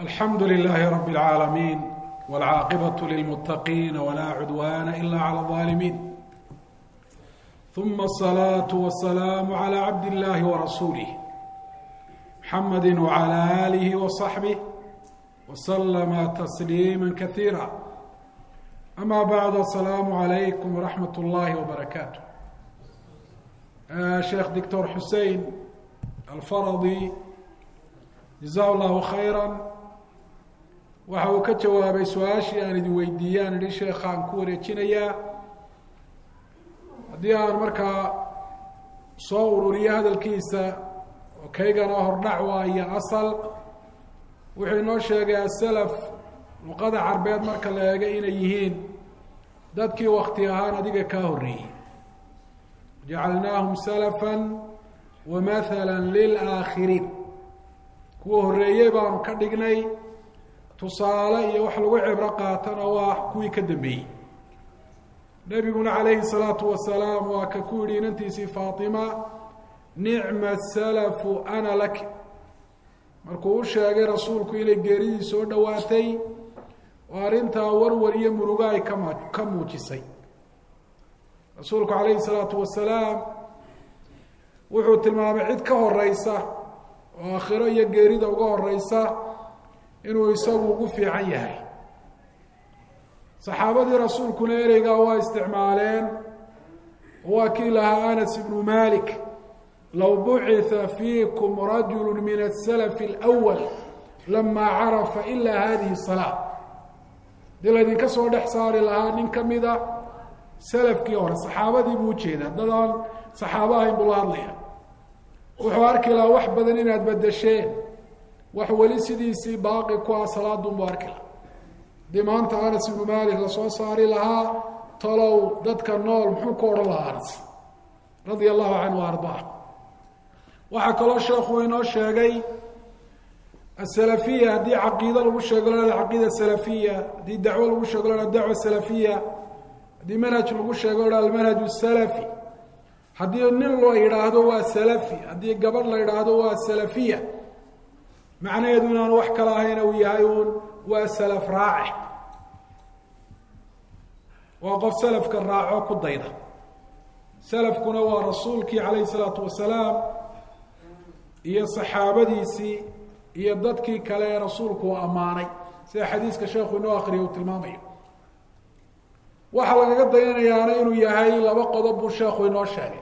الحمد لله رب العالمين والعاقبة للمتقين ولا عدوان إلا على الظالمين ثم الصلاة والسلام على عبد الله ورسوله محمد وعلى آله وصحبه وسلم تسليما كثيرا أما بعد السلام عليكم ورحمة الله وبركاته شيخ دكتور حسين الفرضي جزاه الله خيرا waxa uu ka jawaabay su'aashii aan idin weydiiyaan idin sheekhaan ku wareejinayaa haddii aan markaa soo ururiyo hadalkiisa oo kaygana hordhac waayo asal wuxuu inoo sheegay asalaf luqada carbeed marka la eego inay yihiin dadkii wakti ahaan adiga kaa horreeyey jacalnaahum salafan wa mathalan lilaakhiriin kuwa horreeyey baanu ka dhignay tusaale iyo wax lagu cibro qaatana waa kuwii ka dambeeyey nabiguna calayhi salaatu wasalaam waa ka ku yidhi inantiisii faatima nicma salafu ana lak markuu u sheegay rasuulku inay geeridii soo dhowaatay oo arrintaa warwar iyo murugo ay ka muujisay rasuulku calayhi salaatu wasalaam wuxuu tilmaamay cid ka horeysa oo aakhiro iyo geerida uga horeysa inuu isagu ugu fiican yahay saxaabadii rasuulkuna ereygaa waa isticmaaleen waa kii lahaa anas ibnu malik low bucitha fiikum rajulu min asalaf alawal lamaa carafa ilaa hadihi salaa dii laydinka soo dhex saari lahaa nin ka mida salafkii hore saxaabadii buu ujeedaa dadaan saxaaba ahayn buu la hadlaya wuxuu arki lahaa wax badan inaad bedesheen wax weli sidiisii baaqi ku ah salaadunbu arki laha haddii maanta anas ibnu malik lasoo saari lahaa talow dadka nool muxuu ku odhan lahaa anas radia allahu canhu wa ardaa waxaa kaloo sheekhu inoo sheegay asalafiya haddii caqiido lagu sheego lana caqiida salafiya haddii dacwo lagu sheego lana dacwa salafiya haddii manhaj lagu sheego lana almanhaj salafi haddii nin loo yidhaahdo waa salafi haddii gabadh la yidhaahdo waa salafiya macnaheedu inaanu wax kala ahayna uu yahay uun waa salaf raace waa qof salafka raaco ku dayda salafkuna waa rasuulkii calayhi salaatu wasalaam iyo saxaabadiisii iyo dadkii kale ee rasuulku uu ammaanay sida xadiiska sheekhu inoo akriya uu tilmaamayo waxaa lagaga dayanayaana inuu yahay laba qodob buu sheekhu inoo sheegay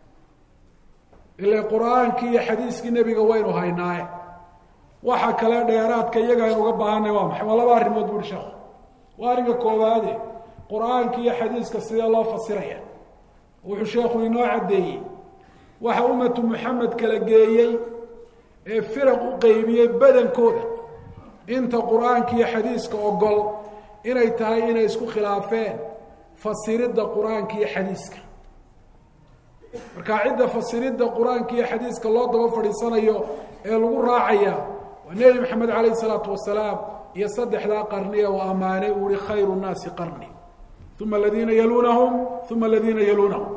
ila qur-aankii iyo xadiiskii nebiga waynu haynaaye waxa kale dheeraadka iyaga aynu uga baahanay waa maxay waa laba arrimood buuri sheekhu waa arrinka koowaade qur-aanka iyo xadiiska sidee loo fasiraya wuxuu sheekhu inoo caddeeyey waxa ummatu muxamed kala geeyey ee firaq u qeybiyey badankooda inta qur-aanka iyo xadiiska ogol inay tahay inay isku khilaafeen fasiridda qur-aanka iyo xadiiska markaa cidda fasiridda qur-aanka iyo xadiiska loo daba fadhiisanayo ee lagu raacaya waa nebi maxamed calayhi salaatu wasalaam iyo saddexdaa qarniye uu ammaanay uu yihi khayru nnaasi qarni uma aladiina yaluunahum uma aladiina yaluunahum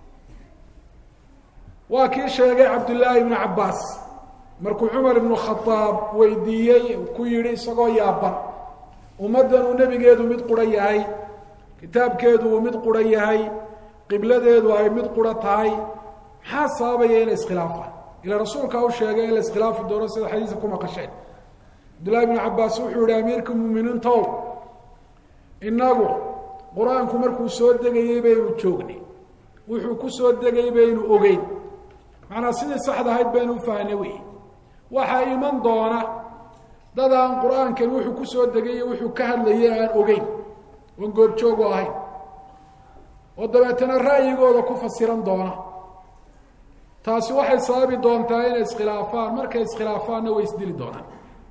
waa kii sheegay cabdullaahi ibnu cabbaas markuu cumar ibnu khadaab weydiiyey ku yidhi isagoo yaaban ummaddan uu nebigeedu mid qura yahay kitaabkeedu uu mid qura yahay qibladeedu ay mid qura tahay maxaa sababaya inay iskhilaafaan ila rasuulkaa u sheegay in la iskhilaafi doono sida xadiiska ku maqasheen cabdullahi ibnu cabbaas wuxuu yihi amiirka muuminiintow inagu qur-aanku markuu soo degayey baynu joognay wuxuu ku soo degay baynu ogeyn macnaa sidii saxda ahayd baynu u fahnay wey waxaa iman doona dad aan qur-aankan wuxuu ku soo degay wuxuu ka hadlayay aan ogeyn oon goobjoogu ahayn oo dabeetana ra'yigooda ku fasiran doona taasi waxay sababi doontaa inay iskhilaafaan markay iskhilaafaanna way isdili doonaan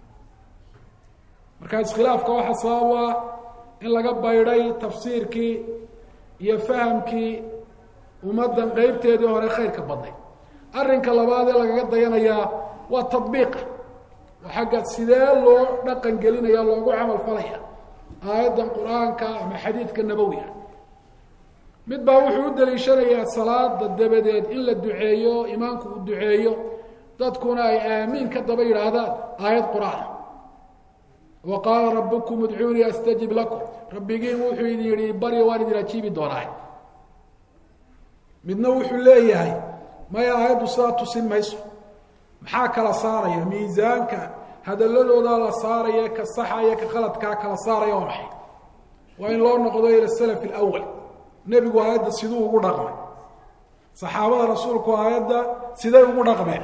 markaa iskhilaafka waxaa sabab ah in laga baydhay tafsiirkii iyo fahamkii ummaddan qeybteedii hore khayrka badnay arrinka labaad ee lagaga dayanayaa waa tadbiiqa waa xagga sidee loo dhaqan gelinaya loogu camal falaya aayaddan qur-aanka ama xadiidka nabowiga mid baa wuxuu u daliishanayaa salaada dabadeed in la duceeyo imaamku uu duceeyo dadkuna ay aamiin ka daba yidhaahdaan aayad qur-aan وqاala رabكم ادcuunii أsتجib laكم rabbigiin wuxuu idin yihi barya waan idin ajiibi doonaa midna wuxuu leeyahay maya aayaddu sidaa tusin mayso maxaa kala saaraya miisaanka hadaladoodaa la saaraya ka saxaya ka khaladkaa kala saaraya waa maxay waa in loo noqdo ila السلف الأول nebigu aayadda siduu ugu dhaqmay saxaabada rasuulku aayadda siday ugu dhaqmeen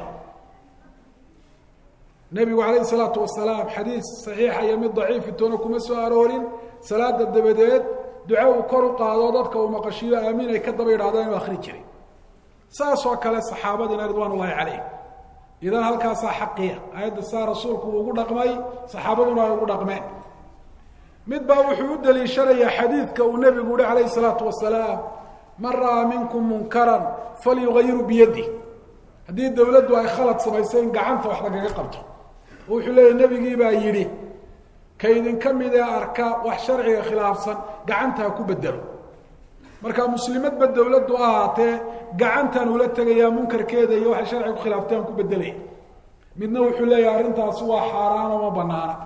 nebigu calayhi الsalaatu wasalaam xadiis saxiixa iyo mid daciifi toona kuma soo aroorin salaada dabadeed duco uu kor u qaado dadka uu maqashiyo aamiin ay ka daba yidhahdaan inuu akhri jiray saas oo kale saxaabadiina ridwaan ullahi calayhim idan halkaasaa xaqiya aayadda saa rasuulku uu ugu dhaqmay saxaabaduna ay ugu dhaqmeen mid baa wuxuu u daliishanayaa xadiidka uu nebigu uhi calayhi الsalaatu wasalaam man ra'aa minkum munkaran falyugayiru biyadih haddii dawladdu ay khalad samaysay in gacanta wax lagaga qabto oo wuxuu leeyahy nebigii baa yidhi ka idinka mid ee arka wax sharciga khilaafsan gacanta ha ku bedelo marka muslimadba dawladdu ahaatee gacantaan ula tegayaa munkarkeeda iyo waxay sharciga ku khilaaftay aan ku bedelaya midna wuxuu leeyahay arrintaasi waa xaaraano ma banaana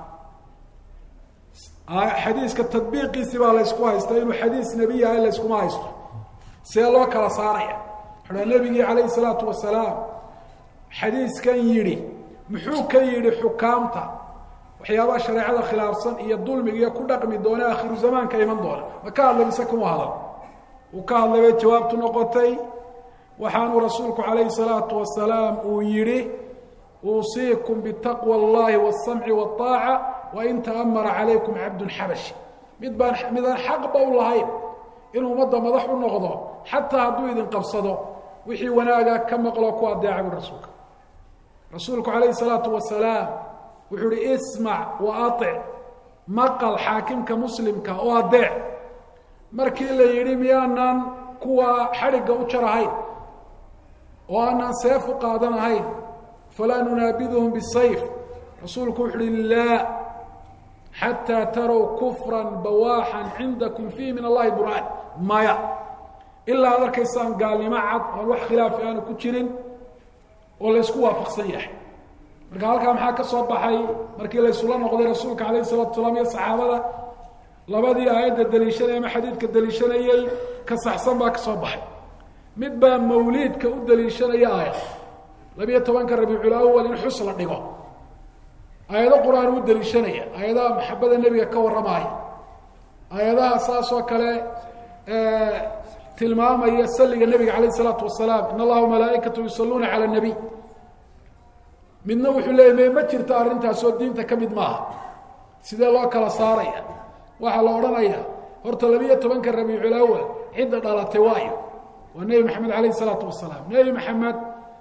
xadiiska tadbiiqiisi baa laysku haysta inuu xadiis nebi yahay layskuma haysto see loo kala saaraya wuxuu nebigii calayhi salaatu wasalaam xadiiskan yidhi muxuu ka yidhi xukaamta waxyaabaha shareecada khilaafsan iyo dulmiga iyo ku dhaqmi doona akhiru zamaanka iman doona ma ka hadlay mise kuma hadal uu ka hadlay bay jawaabtu noqotay waxaanuu rasuulku calayhi salaatu wasalaam uu yidhi uusiikum bitaqwa allahi wasamci waaaca wain ta'amara calaykum cabdun xabashi midaan xaqba u lahayn inuu ummadda madax u noqdo xataa hadduu idin qabsado wixii wanaaga ka maqlo ku adeeca bui rasuulka rasuulku calayhi salaatu wasalaam wuxuu ihi ismac wa atic maqal xaakimka muslimka oo adeec markii la yidhi miyaanan kuwa xadhigga u jarahayn oo aanan seef u qaadanahayn falaa nunaabiduhum bisayf rasuulku wuxu uhi laa xataa tarow kufra bawaaxan cindakum fiihi min allahi burhaan maya ilaa ad arkaysaan gaalnimo cad oon wax khilaafi aanu ku jirin oo laysku waafaqsan yahay marka halkaa maxaa ka soo baxay markii laysula noqday rasuulka calayhi salatu wasalaam iyo saxaabada labadii aayadda daliishanay ama xadiidka daliishanayey ka saxsan baa ka soo baxay mid baa mawliidka u daliishanaya aayad 12 rabiicul awal in xus la dhigo aayado qur-aan u daliishanaya aayadaha maxabada nebiga ka warramaya aayadaha saas oo kale tilmaamaya salliga nebiga calayhi salaatu wasalaam in allaha malaaikatu yusalluuna cala nabiy midna wuxuu leeyahy ma jirta arrintaasoo diinta ka mid maaha sidee loo kala saaraya waxaa la odhanayaa horta 12 rabiicul awal cidda dhalatay waayo waa nebi maxamed calayhi salaatu wasalaam nebi maxamed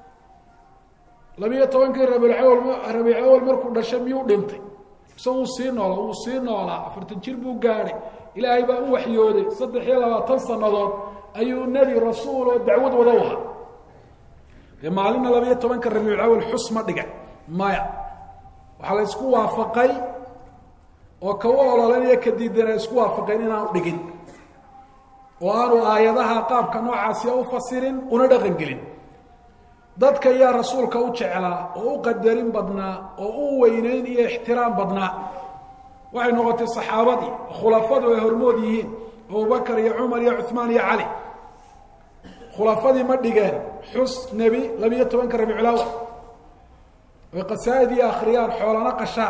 12 rabiic awal markuu dhashay miyuu dhintay mise wuu sii noolaa 40 jir buu gaadhay ilaahay baa u waxyooday 23 sannadood ayuu nebi rasuul oo dacwad wada wahaa dee maalina 12 rabiic awal xus ma dhigan maya waxaa la isku waafaqay oo kawa ololanaya ka diidana isku waafaqeen inaanu dhigin oo aanu aayadaha qaabka noocaasi u fasirin una dhaqan gelin dadka yaa rasuulka u jeclaa oo u qadarin badnaa oo u weynayn iyo ixtiraam badnaa waxay noqotay saxaabadii khulafadu ay hormood yihiin abubakar iyo cumar iyo cuثmaan iyo cali khulafadii ma dhigeen xus nebi 12 rabiicul awal way qasaa'id iyo akhriyaan xoolana qashaan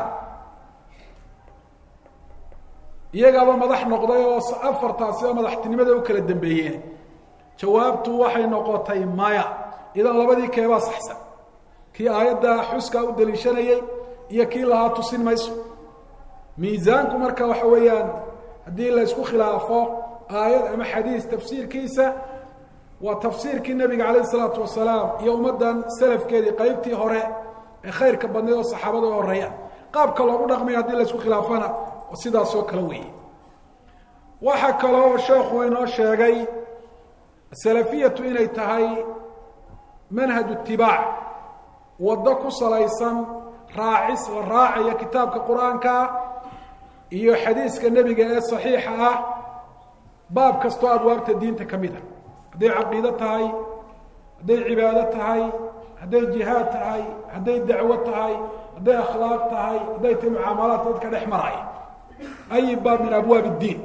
iyagaaba madax noqday oo afartaasi oo madaxtinimada u kala dambeeyeen jawaabtu waxay noqotay maya idan labadii keebaa saxsan kii aayadda xuskaa u daliishanayey iyo kii lahaa tusin mayso miisaanku marka waxa weeyaan haddii la isku khilaafo aayad ama xadiis tafsiirkiisa waa tafsiirkii nebiga calayhi salaatu wasalaam iyo ummaddan salafkeedii qeybtii hore ee khayrka badneed oo saxaabada u horeeyaan qaabka loogu dhaqmaya haddii la isku khilaafana sidaasoo kale weeye waxaa kaloo sheekhu inoo sheegay salafiyatu inay tahay manhaj itibaac waddo ku salaysan raacis la raacaya kitaabka qur-aanka iyo xadiiska nebiga ee saxiixa ah baab kastoo abwaabta diinta ka mid a hadday caqiido tahay hadday cibaado tahay hadday jihaad tahay, hadday dacwo tahay, hadday akhlaaq tahay, hadday tahay mucaamalaad dadka dhex maraya, ay baab min abwaab iddiin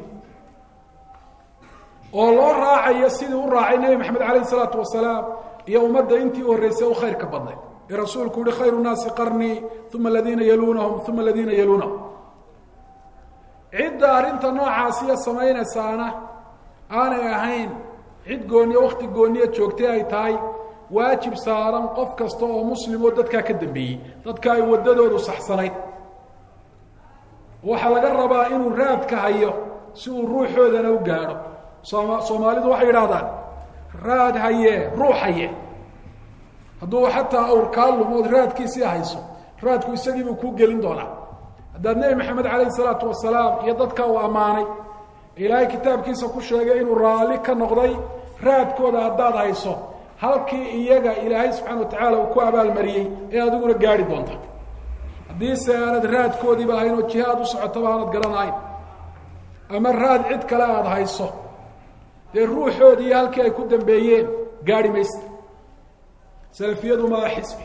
oo loo raacayo sidii u raacay nebi maxamed calayhi salaatu wasalaam iyo ummadda intii u horreysay u khayrka badnayd ee rasuulku yihi khayru nnaasi qarnii uma aladiina yaluunahum uma aladiina yaluunahum. cidda arrinta noocaasiya samaynaysaana aanay ahayn cid gooniyo wakti gooniya joogtay ay tahay waajib saaran qof kasta oo muslim oo dadkaa ka dambeeyey, dadka ay waddadoodu saxsanayd. waxaa laga rabaa inuu raadka hayo si uu ruuxoodana u gaadho. soomaalidu waxay yidhahdaan raad haye ruux haye. hadduu xataa awrkaa lumood raadkiisii hayso, raadku isagiibuu kuu gelin doonaa. haddaad nebi maxamed calayhi salaatu wasalaam iyo dadka uu ammaanay ilaahay kitaabkiisa ku sheegay inuu raalli ka noqday raadkooda haddaad hayso, halkii iyaga ilaahay subxana wa tacaala uu ku abaalmariyey ee adiguna gaari doonta. haddiise aanad raadkoodiiba ahayn oo jihaad u socotaba aanad garanahayn, ama raad cid kale aada hayso, dee ruuxoodii iyo halkii ay ku dambeeyeen gaari maysa. salafiyadu maa xisbi.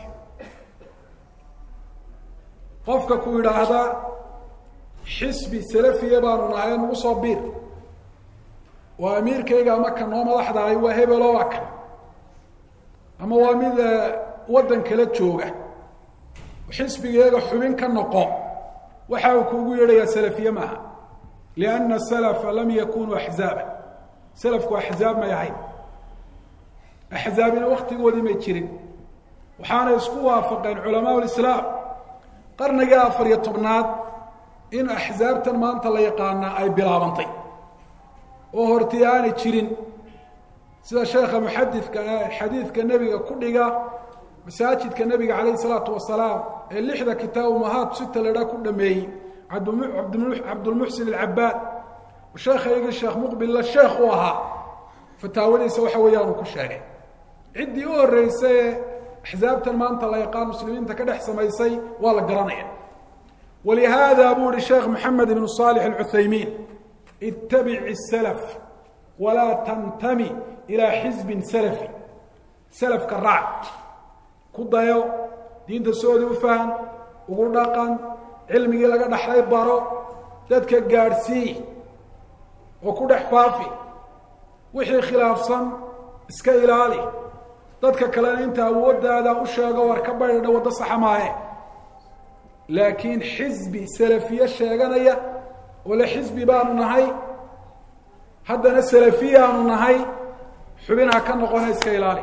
qofka ku yidhaahda xisbi salafiya baanu nahay nagu soo biir, waa amiirkayga ama ka noo madaxdahay waa hebelo waa kan, ama waa mid waddan kala jooga, xisbigeega xubin ka noqo, waxa uu kuugu yeedhayaa salafiye maaha. lianna salafa lam yakunuu axzaaba. salafku axzaab may ahayn, axzaabina waktigoodii may jirin. waxaanay isku waafaqeen culamaa lislaam qarnigii 14 in axzaabtan maanta la yaqaanaa ay bilaabantay oo hortii aanay jirin. sida sheekha muxadidka xadiidka nebiga ku dhiga masaajidka nebiga calayhi salaatu wasalaam ee 6 kitaab umahaat 6 ledha ku dhameeyey cabdulmuxsin alcabaad, sheekhaygii sheekh muqbilla sheekh u ahaa, fataawadiisa waxa weeyaan uu ku sheegay ciddii u horreysay ee axzaabtan maanta la yaqaan muslimiinta ka dhex samaysay waa la garanaya. walihaada buu ihi sheekh maxamed ibnu saalix alcuthaymiin ittabic الsalaf walaa tantami ilaa xisbin salafi. salafka raac, ku dayo, diinta soodii u fahan, ugu dhaqan, cilmigii laga dhaxlay baro, dadka gaadhsii oo ku dhex faafi, wixii khilaafsan iska ilaali, dadka kalena inta awooddaada u sheego war ka baydhadha waddo saxa maahe. laakiin xisbi salafiye sheeganaya oo le xisbi baanu nahay haddana salafiyaanu nahay, xubinha ka noqona iska ilaali.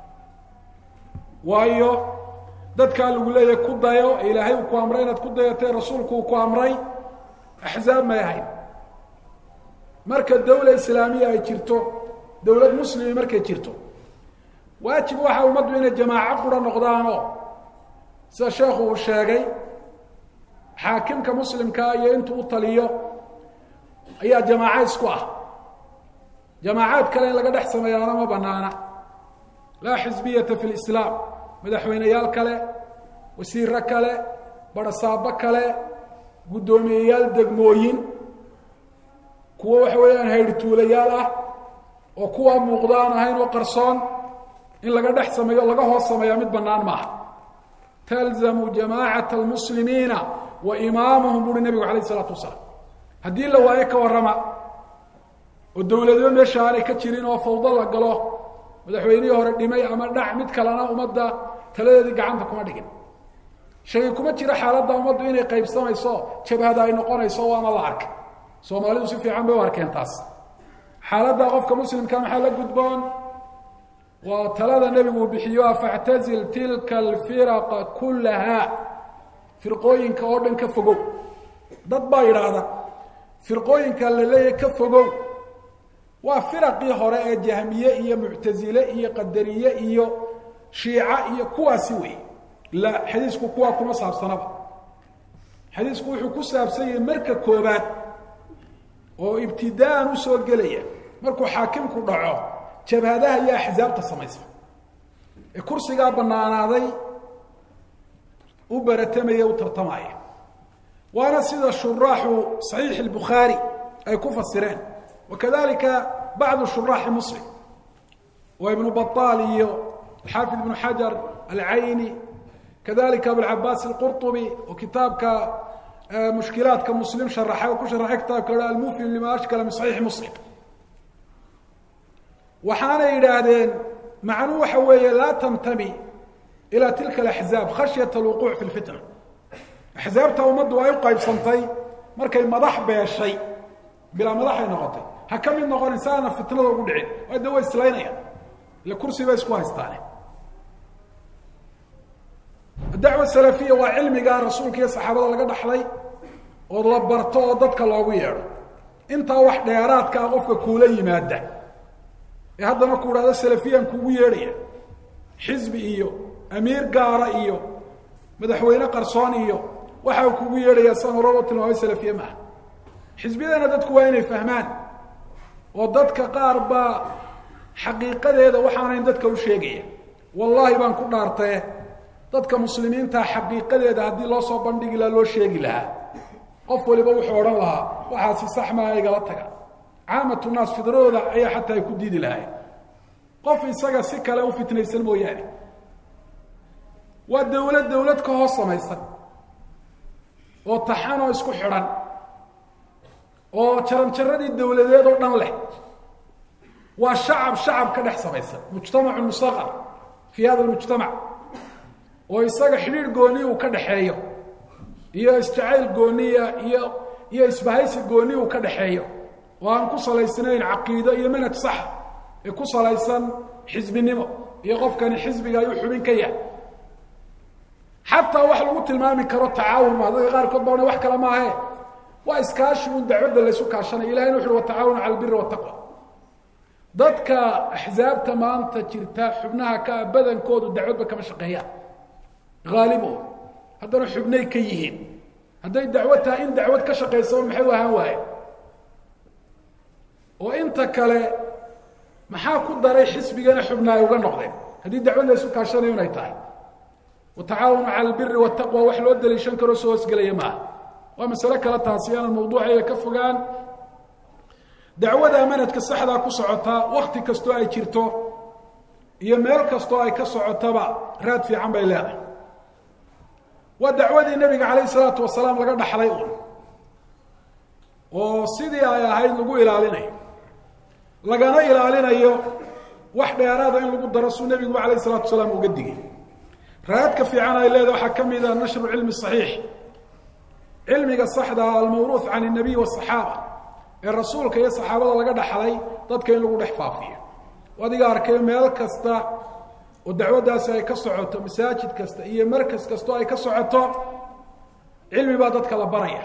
waayo dadkaa lagu leeyahay ku dayo, ilaahay uu ku amray inaad ku dayatay, rasuulku uu ku amray, axzaab may ahayn. marka dawla islaamiya ay jirto, dawlad muslimi markay jirto, waajib waxaa ummaddu inay jamaaco qura noqdaanoo sida sheekhu uu sheegay xaakimka muslimkaa iyo intuu u taliyo ayaa jamaaco isku ah. jamaacaad kale in laga dhex sameeyaana ma banaana. laa xisbiyata fi lislaam. madaxweyneyaal kale, wasiiro kale, barasaabo kale, guddoomiyeyaal degmooyin, kuwo waxa weeyaan haydhtuulayaal ah oo kuwa muuqdaan ahayn oo qarsoon in laga dhex sameeyo laga hoos sameeyaa mid bannaan maaha. talzamu jamaacata almuslimiina wa imaamuhum buuhi nebigu calayh isalaatu wasalaam. haddii la waayo ka warrama oo dowladyo meesha aanay ka jirin oo fawdo la galo, madaxweynihii hore dhimay ama dhac, mid kalena ummadda taladeedii gacanta kuma dhigin. shaki kuma jiro xaaladda ummaddu inay qaybsamayso, jabhada ay noqonayso, waana la arkay. soomaalidu si fiican bay u arkeen taas. xaaladda qofka muslimka maxaa la gudboon? waa talada nebigu uu bixiyo factazil tilka alfiraqa kullaha. firqooyinka oo dhan ka fogow. dad baa yidhaahda firqooyinka la leeyahay ka fogow waa firaqii hore ee jahmiye iyo muctasile iyo qadariye iyo shiica iyo kuwaasi wey. la xadiisku kuwaa kuma saabsanaba. xadiisku wuxuu ku saabsan yahay marka koobaad oo ibtidaan u soo gelaya markuu xaakimku dhaco jabhadaha iyo axzaabta samaysa ee kursigaa bannaanaaday u baratamaya, u tartamaya. waana sida shuraaxu saxiix albukhaari ay ku fasireen, wakadalika bacdu shuraaxi muslim waa ibnu bataal iyo الحافظ بن حجر العيني كذلك أبو العباس القرطبي وكتابك مشكلات كمسلم شرحه وكشرح كتابك المفهم لما أشكل من صحيح مسلم وحانا يرادين معنوه حوية لا تنتمي إلى تلك الأحزاب خشية الوقوع في الفتنة أحزاب تومد ويبقى بصنطي مركي مضح بها الشيء بلا مضح ينغطي هكم النغر إنسان فتنة وقدعين وهذا هو إسلامية لكرسي بيسكوها إستاني الدعوة السلفية وعلمي قال رسولك يا صحابة الله قد أحلي ولبرتو ضدك الله ويعر انت واحد ياراتك أغفك كولي مادة هذا نقول هذا السلفية كويرية حزب إيو أمير قارة إيو مدحوينة قرصان إيو وحاو كويرية سنربط النوعي السلفية معه حزبي أنا دادك وين فهمان وضدك قاربة حقيقة هذا وحانا دادك وشيقية والله بان كل نارته dadka muslimiinta xaqiiqadeeda hadii loo soo bandhigi la loo sheegi lahaa qof waliba wuxuu oran lahaa waxa si sax ma ay gala taga caamatu naas fidrooda ay xataa ay ku diidi lahayn qof isaga si kale u fitnaysan mooyaane waa dawlad ka hoos samaysan oo taxano isku xiran oo jaranjaradii dawladeed oo dhan leh waa shacab ka dhex samaysan mujtamac musaghar fi hada almujtamac ويساق حرير قوني وكدحيو iyo isjacayl gooniya iyo isbahaysi gooni uu ka dhaxeeyo waan ku salaysanayn aqeedo iyo manhaj sax ee ku salaysan xisbinimo iyo qofkan xisbiga ay xubin ka yahay hatta wax lagu tilmaami karo taawun ma dadka qaar kood baa wax kala ma aha waa iskaashi uu dacwada la isu kaashanay ilaahay wuxuu wa taawun ala albirri wa taqwa dadka ahzaabta maanta jirta xubnaha ka badankoodu dacwada kama shaqeeyaan غالبه هذول حبني كيهين هذي دعوتها إن دعوت كشقيسون محيوها هواي وإنت كلا محاكو داري حسبي أنا حبنا يوغن نقضين هذه دعوة ليسو كاشان يونيتاي وتعاونوا على البر والتقوى وحلو أدى ليشنكروا سوس قليا معه ومسألة كلا تاسيان الموضوع هي كفقان دعوة أمانة كالصحة ذا كسعتها وقت كستو أي كيرتو يميل كستو أي كسعتها راد في عم بيلاده ودعوة النبي عليه الصلاة والسلام لقد حليقون وصيدي آية هاي لقوا إلى علينا لقنا إلى علينا إيو واحدة أراد أن لقوا درسوا النبي عليه الصلاة والسلام وقده رأيتك في عنا إلا إذا حكم إذا نشر العلم الصحيح علمك الصحة الموروث عن النبي والصحابة الرسول كي الصحابة لقد حلي ضد كي لقوا نحفافية وهذه أركي ميلك استا ودعوة داسة أي كسعته مساجد كسته هي مركز كسته أي كسعته علمي بادتك لبرية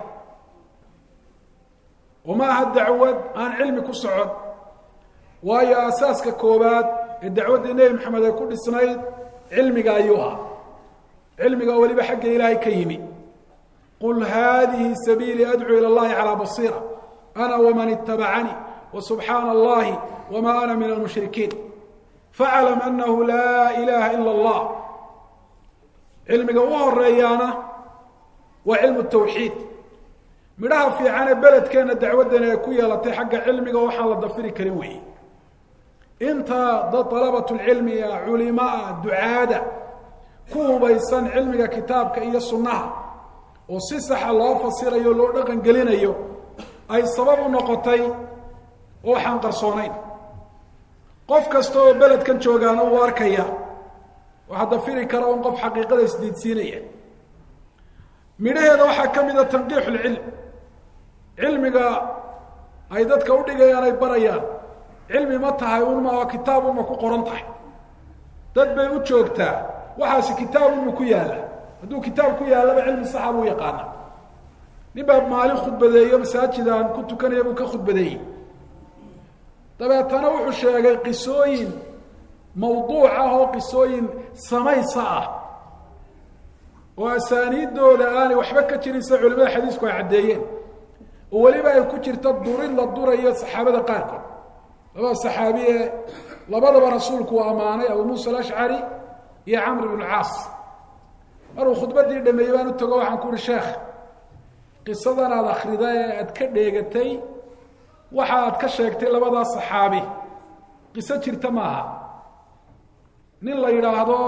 وما هالدعوة عن علمي كسعد وهي أساس ككوبات الدعوة النبي محمد يكون السنيد علمي أيها علمي أولي بحق إلهي كيمي قل هذه سبيلي أدعو إلى الله على بصيرة أنا ومن اتبعني وسبحان الله وما أنا من المشركين فاعلم أنه لا إله إلا الله علم قواه الريانة وعلم التوحيد مراها في عنا بلد كانت دعوتنا يكوية لطي حق علم قواه حال الضفير كريوي انت ضد طلبة العلم يا علماء دعادة كوه بيسان علمك كتابك إيا السنة وصيصح الله فصير يولو لغن قلين أيو أي سبب نقطي وحان قرصونين qof kasto balad kan joogaana uu arkaya waxa dafiri kara oo qof xaqiiqada isdiidsiinaya midheeda waxa kamida tanqiixul ilm ilmiga ay dadka u dhigayaan ay barayaan ilmi ma tahay uma kitaab uma ku qoran tahay dad bay u joogtaa waxa kitaab uma ku yaala haduu kitaab ku yaala ilmi saxaabu yaqaan nibab maalin khudbadeeyo masaajidan ku tukanaya buu ka khudbadeeyay dabeetana wuxuu sheegay qisooyin mawduuca oo qisooyin samaysa ah oo asaaniidooda aan waxba ka jirin sa culimada xadiisku ay cadeeyeen oo waliba ay ku jirto durin la durayo saxaabada qaarkood laba saxaabiye labadaba rasuulku amaanay Abu Musa al-Ash'ari iyo Amr ibn al-As maruu khudbadii dhameeyay baan u tago waxaan ku ri sheekh qisadan aad akhriday aad ka dheegatay waxaad ka sheegtay labada saxaabi qiso jirta maaha nin la yidhaahdo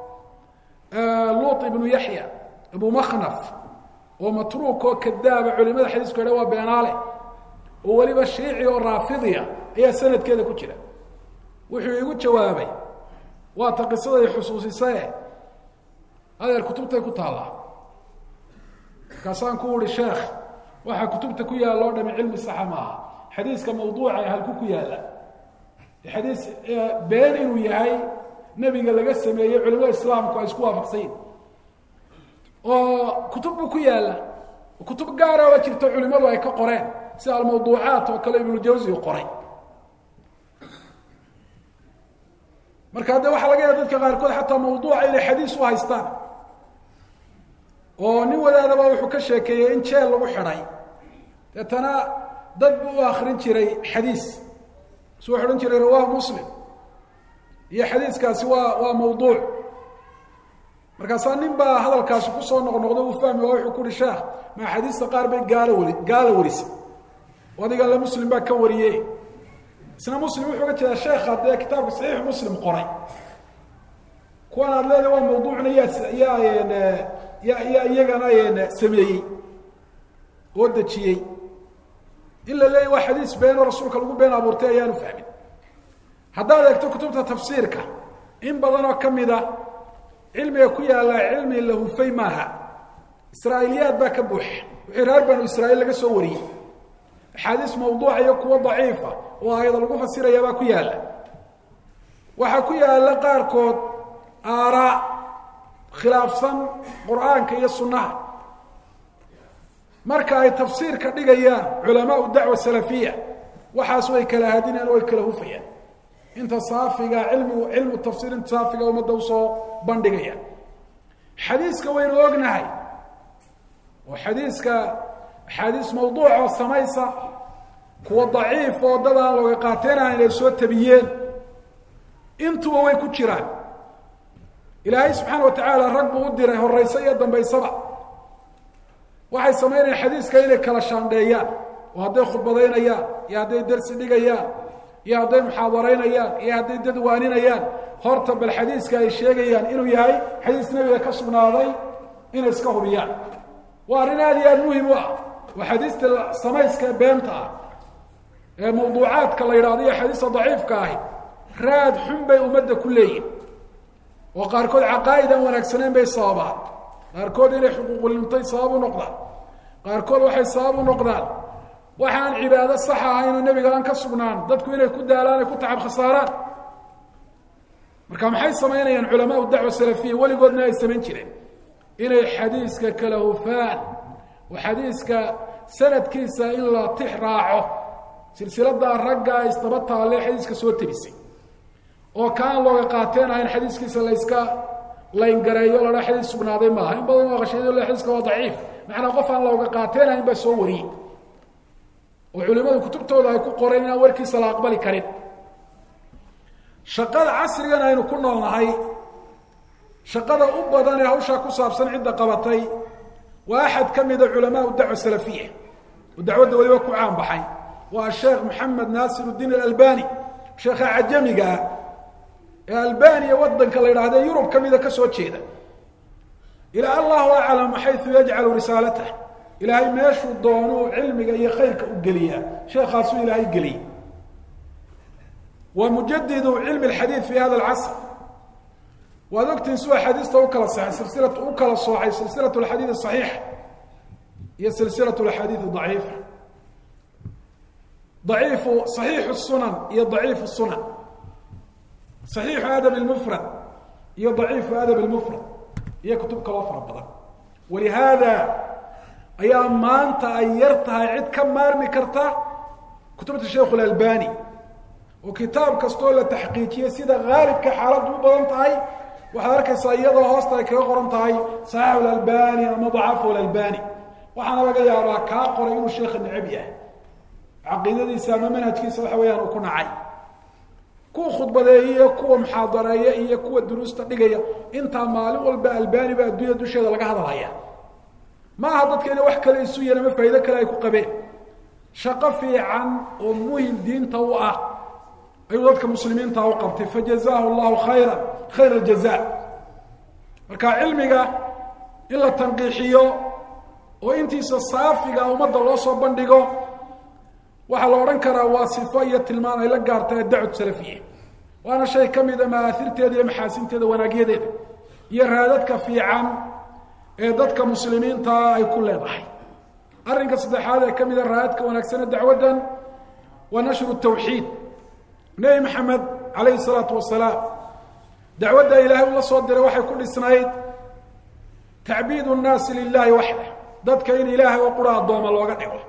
Lut ibnu Yaxya Abu Makhnaf oo matruuk oo kadaaba culimada xadiisku yidhaha waa beenaale oo waliba shiici oo raafidiya ayaa sanadkeeda ku jira wuxuu igu jawaabay waa ta qisada ay xusuusisay adeer kutubtay ku taala kaasaan ku wuri sheekh waxa kutubta ku yaal oo dhami cilmi sax ma aha xadiiska mawduuca halku ku yaala xadiis been inuu yahay nabiga laga sameeyay culimada islaamku ay isku waafaqsan oo kutub ku yaala kutub gaar ah oo jirto culimadu ay ka qoreen sida al-mawduucaat oo kale ibn al-Jawzi uu qoray marka hadda waxa laga yaabaa dadka qaarkood xataa mawduuca inay xadiis u haystaan oo nin wadaadaba wuxuu ka sheekeeyay in jeel lagu xiray tana dad buu akhrin jiray xadiis soo xiran jiray rawaa muslim iyo xadiiskaasi waa mawduuc markaas nin baa hadalkaasi ku soo noqnoqdo uu fahmay wuxuu ku rishaa ma xadiista qaar bay gaala waris wadiga la muslim baa ka wariyay isna muslim wuxuu ka jeedaa sheekh hadda kitaabka sahih muslim qoray kuwan aad leedahay waa mawduucna iyagana sameeyey oo dajiyey illa leeyahay waa xadiis been rasuulka lagu been abuurtay ayaanu fahmin haddaad eegto kutubta tafsiirka in badan oo kamida cilmiga ku yaala cilmi lahu fay maaha israa'iiliyaad baa ka buux wixii reer banu israa'iil laga soo wariyay xadiis mawduuc iyo kuwa daciifa oo ayada lagu fasiraya baa ku yaala waxa ku yaala qaarkood aara khilaafsan quraanka iyo sunnaha marka ay tafsiirka dhigayaan culamaa dacwa salafiyya waxaas way kala hadinayaan way kala hufayaan inta saafiga cilmu tafsiir inta saafiga umada soo bandhigaya xadiiska waynu ognahay oo xadiis mawduuc oo samaysa kuwa daciif oo dadaan looga qaateynaa inay soo tabiyeen intuba way ku jiraan ilaahay subxaana wa tacaala rag buu u diray horeysa iyo dambaysaba waxay samaynayaan xadiiska inay kala shaandheeyaan oo hadday khudbadaynayaan iyo hadday darsi dhigayaan iyo hadday muxaadaraynayaan iyo hadday dad waaninayaan horta bal xadiiska ay sheegayaan inuu yahay xadiis nabiga ka sugnaaday inay iska hubiyaan waa arrin aad iyo aad muhim u ah waa xadiista samayska beenta ah ee mawduucaadka la yidhaahdo iyo xadiista daciifka ahi raad xun bay ummadda ku leeyihin oo qaarkood caqaa'id aan wanaagsanayn bay sababaan qaarkood inay xuquuqul intay sabab u noqdaan qaarkood waxay sabab u noqdaan waxaan cibaado sax ahayn oo nabiga aan ka sugnaan dadku inay ku daalaan ay ku tacab khasaaraan marka maxay sameynayaan culamaa dacwa salafiyya waligoodna ay sameyn jireen inay xadiiska kala hufaan oo xadiiska sanadkiisa in la tix raaco silsilada ragga istaba taale xadiiska soo tabisay oo kaan looga qaateen ahayn xadiiskiisa la iska layn gareeyo la xadiis sugnaaday maaha in badan oo qashiyo la xadiiska waa daciif macna qof aan looga qaateen ahayn ba soo wariyay oo culimadu kutubtooda ay ku qoreen in warkiisa la aqbali karin shaqada casrigan aynu ku noolnahay shaqada u badan ee hawsha ku saabsan cidda qabatay waa axad kamida culamaa dacwa salafiyya oo dacwadda waliba ku caan baxay waa sheekh maxamed naasiruddin al-albani sheekha ajamiga ee albaniya wadanka la yiraahdo yurub kamida ka soo jeeda ila allahu a'lam haythu yaj'alu risalatahu ilaahay meeshu doono cilmiga iyo khayrka u galiya sheekhaas ilaahay galiya ومجدد علم الحديث في هذا العصر وذكر سوى حديث توكل صحيح سلسلة توكل صحيح سلسلة الحديث الصحيح هي سلسلة الحديث الضعيف ضعيف صحيح السنن هي ضعيف السنن صحيح أدب المفرد هي ضعيف أدب المفرد هي كتب كوافر بدر ولهذا أيام ما أنت أيرتها عد كم مارمي كرتا كتبت الشيخ الألباني وكتاب كستولة تحقيقية سيدة غالب كحالات مبضنتهاي وحضرك سيادة هوستا كغرنتهاي صحيح الألباني ومضعف الألباني وحنا بقى يا كاقر إنه الشيخ النعبية عقيدة دي سامة منها تكيس الحويان وكنا عاي كو خطبة دي كو محاضرة دي كو الدروس تقليقية انت مالي والبألباني بقى الدنيا دوشي هذا لقى هذا الهيا ما هضت كينا وحكا ليسوية لما فايدك لا يكو قبيل شقفي عن أمه الدين طوء ayuu dadka muslimiinta u qabtay fajazaahu allahu khayra aljazaa. marka cilmiga in la tanqiixiyo oo intiisa saafiga ummadda loo soo bandhigo waxaa la odhan karaa waa sifo iyo tilmaan ay la gaartay dacwad salafiya, waana shay ka mida maathirteeda iyo maxaasinteeda wanaagyadeeda iyo raadadka fiican ee dadka muslimiinta ay ku leedahay. arrinka saddexaad ee ka mida raadadka wanaagsane dacwaddan waa nashru tawxiid. nebi maxamed calayhi salaatu wasalaam dacwadda ilaahay ula soo diray waxay ku dhisnayd tacbiidu nnaasi lilahi waxda, dadka in ilaahay oo qura addooma looga dhigo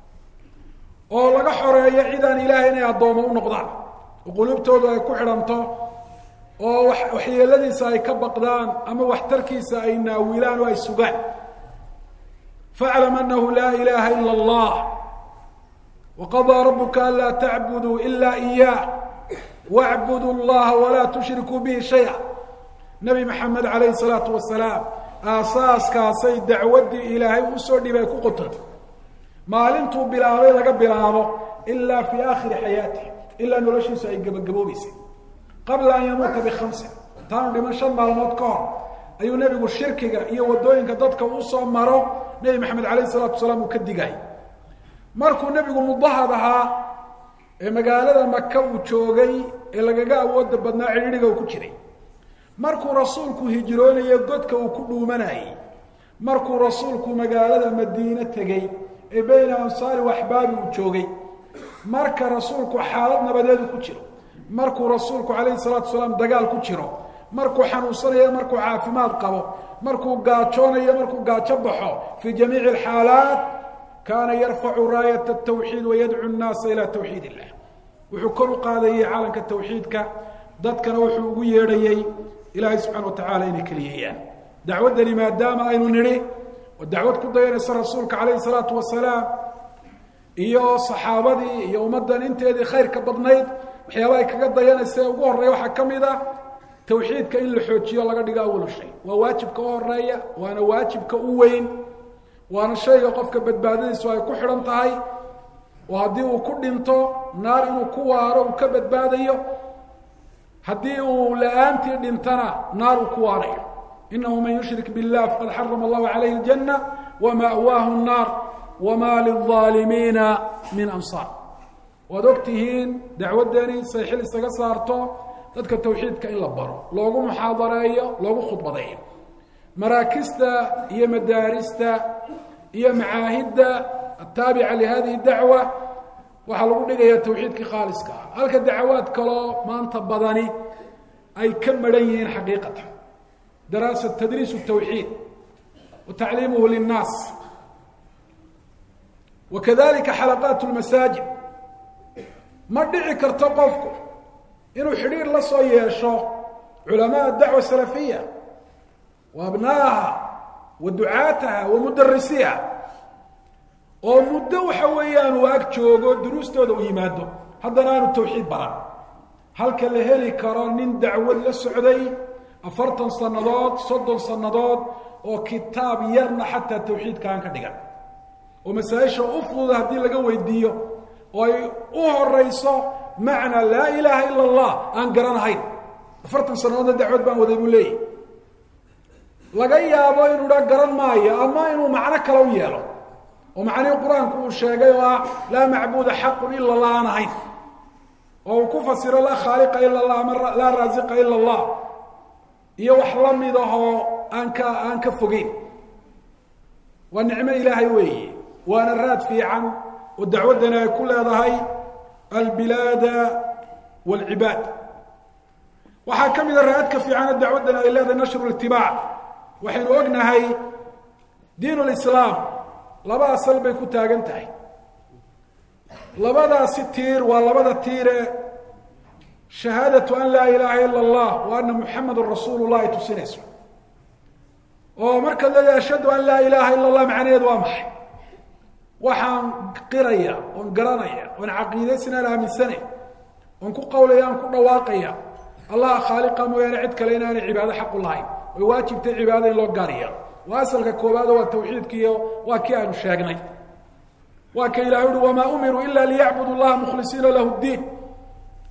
oo laga xoreeyo cidaan ilaahay inay addooma u noqdaan oo qulubtoodu ay ku xidhanto oo waxyeeladiisa ay ka baqdaan ama waxtarkiisa ay naawilaan oo ay sugaan. faclam anahu laa ilaha ila allah waqadaa rabuka an laa tacbuduu ila iyaah wacbudu llaha walaa tushrikuu bihi shaya. nebi maxamed calayhi salaatu wasalaam aasaaskaasay dacwaddii ilaahay usoo dhibay ku qotantay maalintuu bilaabay laga bilaabo ilaa fii aakhiri xayaatih, ilaa noloshiisu ay gabagaboobeysay. qabla an yamuuta bikhamsin, intaanu dhiman 5 maalmood ka hor ayuu nebigu shirkiga iyo waddooyinka dadka usoo maro nebi maxamed calayhi salaatu wasalaam uu ka digay. markuu nebigu mudahad ahaa ee magaalada maka uu joogay ee lagaga awooda badnaa cidhiidhiga uu ku jiray, markuu rasuulku hijroonayo godka uu ku dhuumanayay, markuu rasuulku magaalada madiine tegey ee bayna ansaari waxbaabi uu joogay, marka rasuulku xaalad nabadeedu ku jiro, markuu rasuulku calayhi salaatu wasalaam dagaal ku jiro, markuu xanuunsanayo, markuu caafimaad qabo, markuu gaajoonayo, markuu gaajo baxo, fii jamiici alxaalaat kaana yarfacu raayat atawxiid wayadcu nnaasa ilaa tawxiid illah. wuxuu kor u qaadayay calanka tawxiidka, dadkana wuxuu ugu yeedhayey ilaahay subxana wa tacaala inay keliyeeyaan. dacwaddani maadaama aynu nidhi oo dacwad ku dayanaysa rasuulka calayhi salaatu wasalaam iyo saxaabadii iyo ummaddan inteedii khayrka badnayd, waxyaaba ay kaga dayanaysa ugu horreeya waxaa ka mid ah tawxiidka in la xoojiyo laga dhigo awalu shay. waa waajibka u horeeya, waana waajibka u weyn, waana shayga qofka badbaadadiisu ay ku xidhan tahay, oo haddii uu ku dhinto naar inuu ku waaro uu ka badbaadayo, haddii uu la-aantii dhintana naar uu ku waarayo. inahu man yushrik billah faqad xarama allahu calayhi aljanna wama'waahu nnaar wamaa lilظaalimiina min ansaar. waad og tihiin dacwaddani say xil isaga saarto dadka tawxiidka in la baro, loogu muxaadareeyo, loogu khudbadeeyo. maraakista iyo madaarista iyo macaahidda ataabica lihadihi dacwa waxaa lagu dhigayaa tawxiidkii khaaliska ah, halka dacawaad kaloo maanta badani ay ka maran yihiin xaqiiqatan. daraasa tadriisu tawxiid wa tacliimuhu linnaas, wakadalika xalaqaat lmasaajid. ma dhici karto qofku inuu xidhiir la soo yeesho culamaa dacwa salafiya wa abnaaha wa ducaataha wa mudarisiha oo muddo waxa weeyaan uu ag joogo duruustooda u yimaado, haddana aanu tawxiid baran. halka la heli karo nin dacwad la socday 40 sannadood 30 sannadood oo kitaab yarna xataa tawxiidka aan ka dhigan, oo masaa-isha u fudud haddii laga weydiiyo oo ay u horeyso macna laa ilaaha ila allah aan garanahayn. 40 sannadood dacwad baan waday buu leeyahy. laga yaabo inuu dha garan maayo ama inuu macno kale u yeelo oo macnihii qur-aanku uu sheegay oo ah laa macbuuda xaqun ila allah aan ahayn, oo uu ku fasiro laa khaaliqa ila allah ama laa raasiqa ila allah iyo wax la mid ahoo aan ka fogeyn. waa nicmo ilaahay weeye, waana raad fiican oo dacwaddani ay ku leedahay albilaada waalcibaad. waxaa ka mid a raadka fiicana dacwaddani ay leedahay nashru litibaac. waxaynu ognahay diin lislaam 2 asal bay ku taagan tahay. labadaasi tiir waa labada tiire shahaadatu an laa ilaaha ila allah wa anna muxamadun rasuulu llahi tusinayso. oo markaad leedahay ashhadu an laa ilaaha ila allah macnaheedu waa maxay? waxaan qiraya oon garanaya oon caqiidaysinaan aaminsane oon ku qawlaya aan ku dhawaaqaya allaha khaaliqa mooyaane cid kale inaanay cibaado xaqu lahayn, way waajibtay cibaadada in loo gaariya. waa asalka koobaad waa tawxiidkiiyo waa kii aynu sheegnay. waa ka ilahay uhi wamaa umiruu ila liyacbudu llaha mukhlisiina lahu ddiin.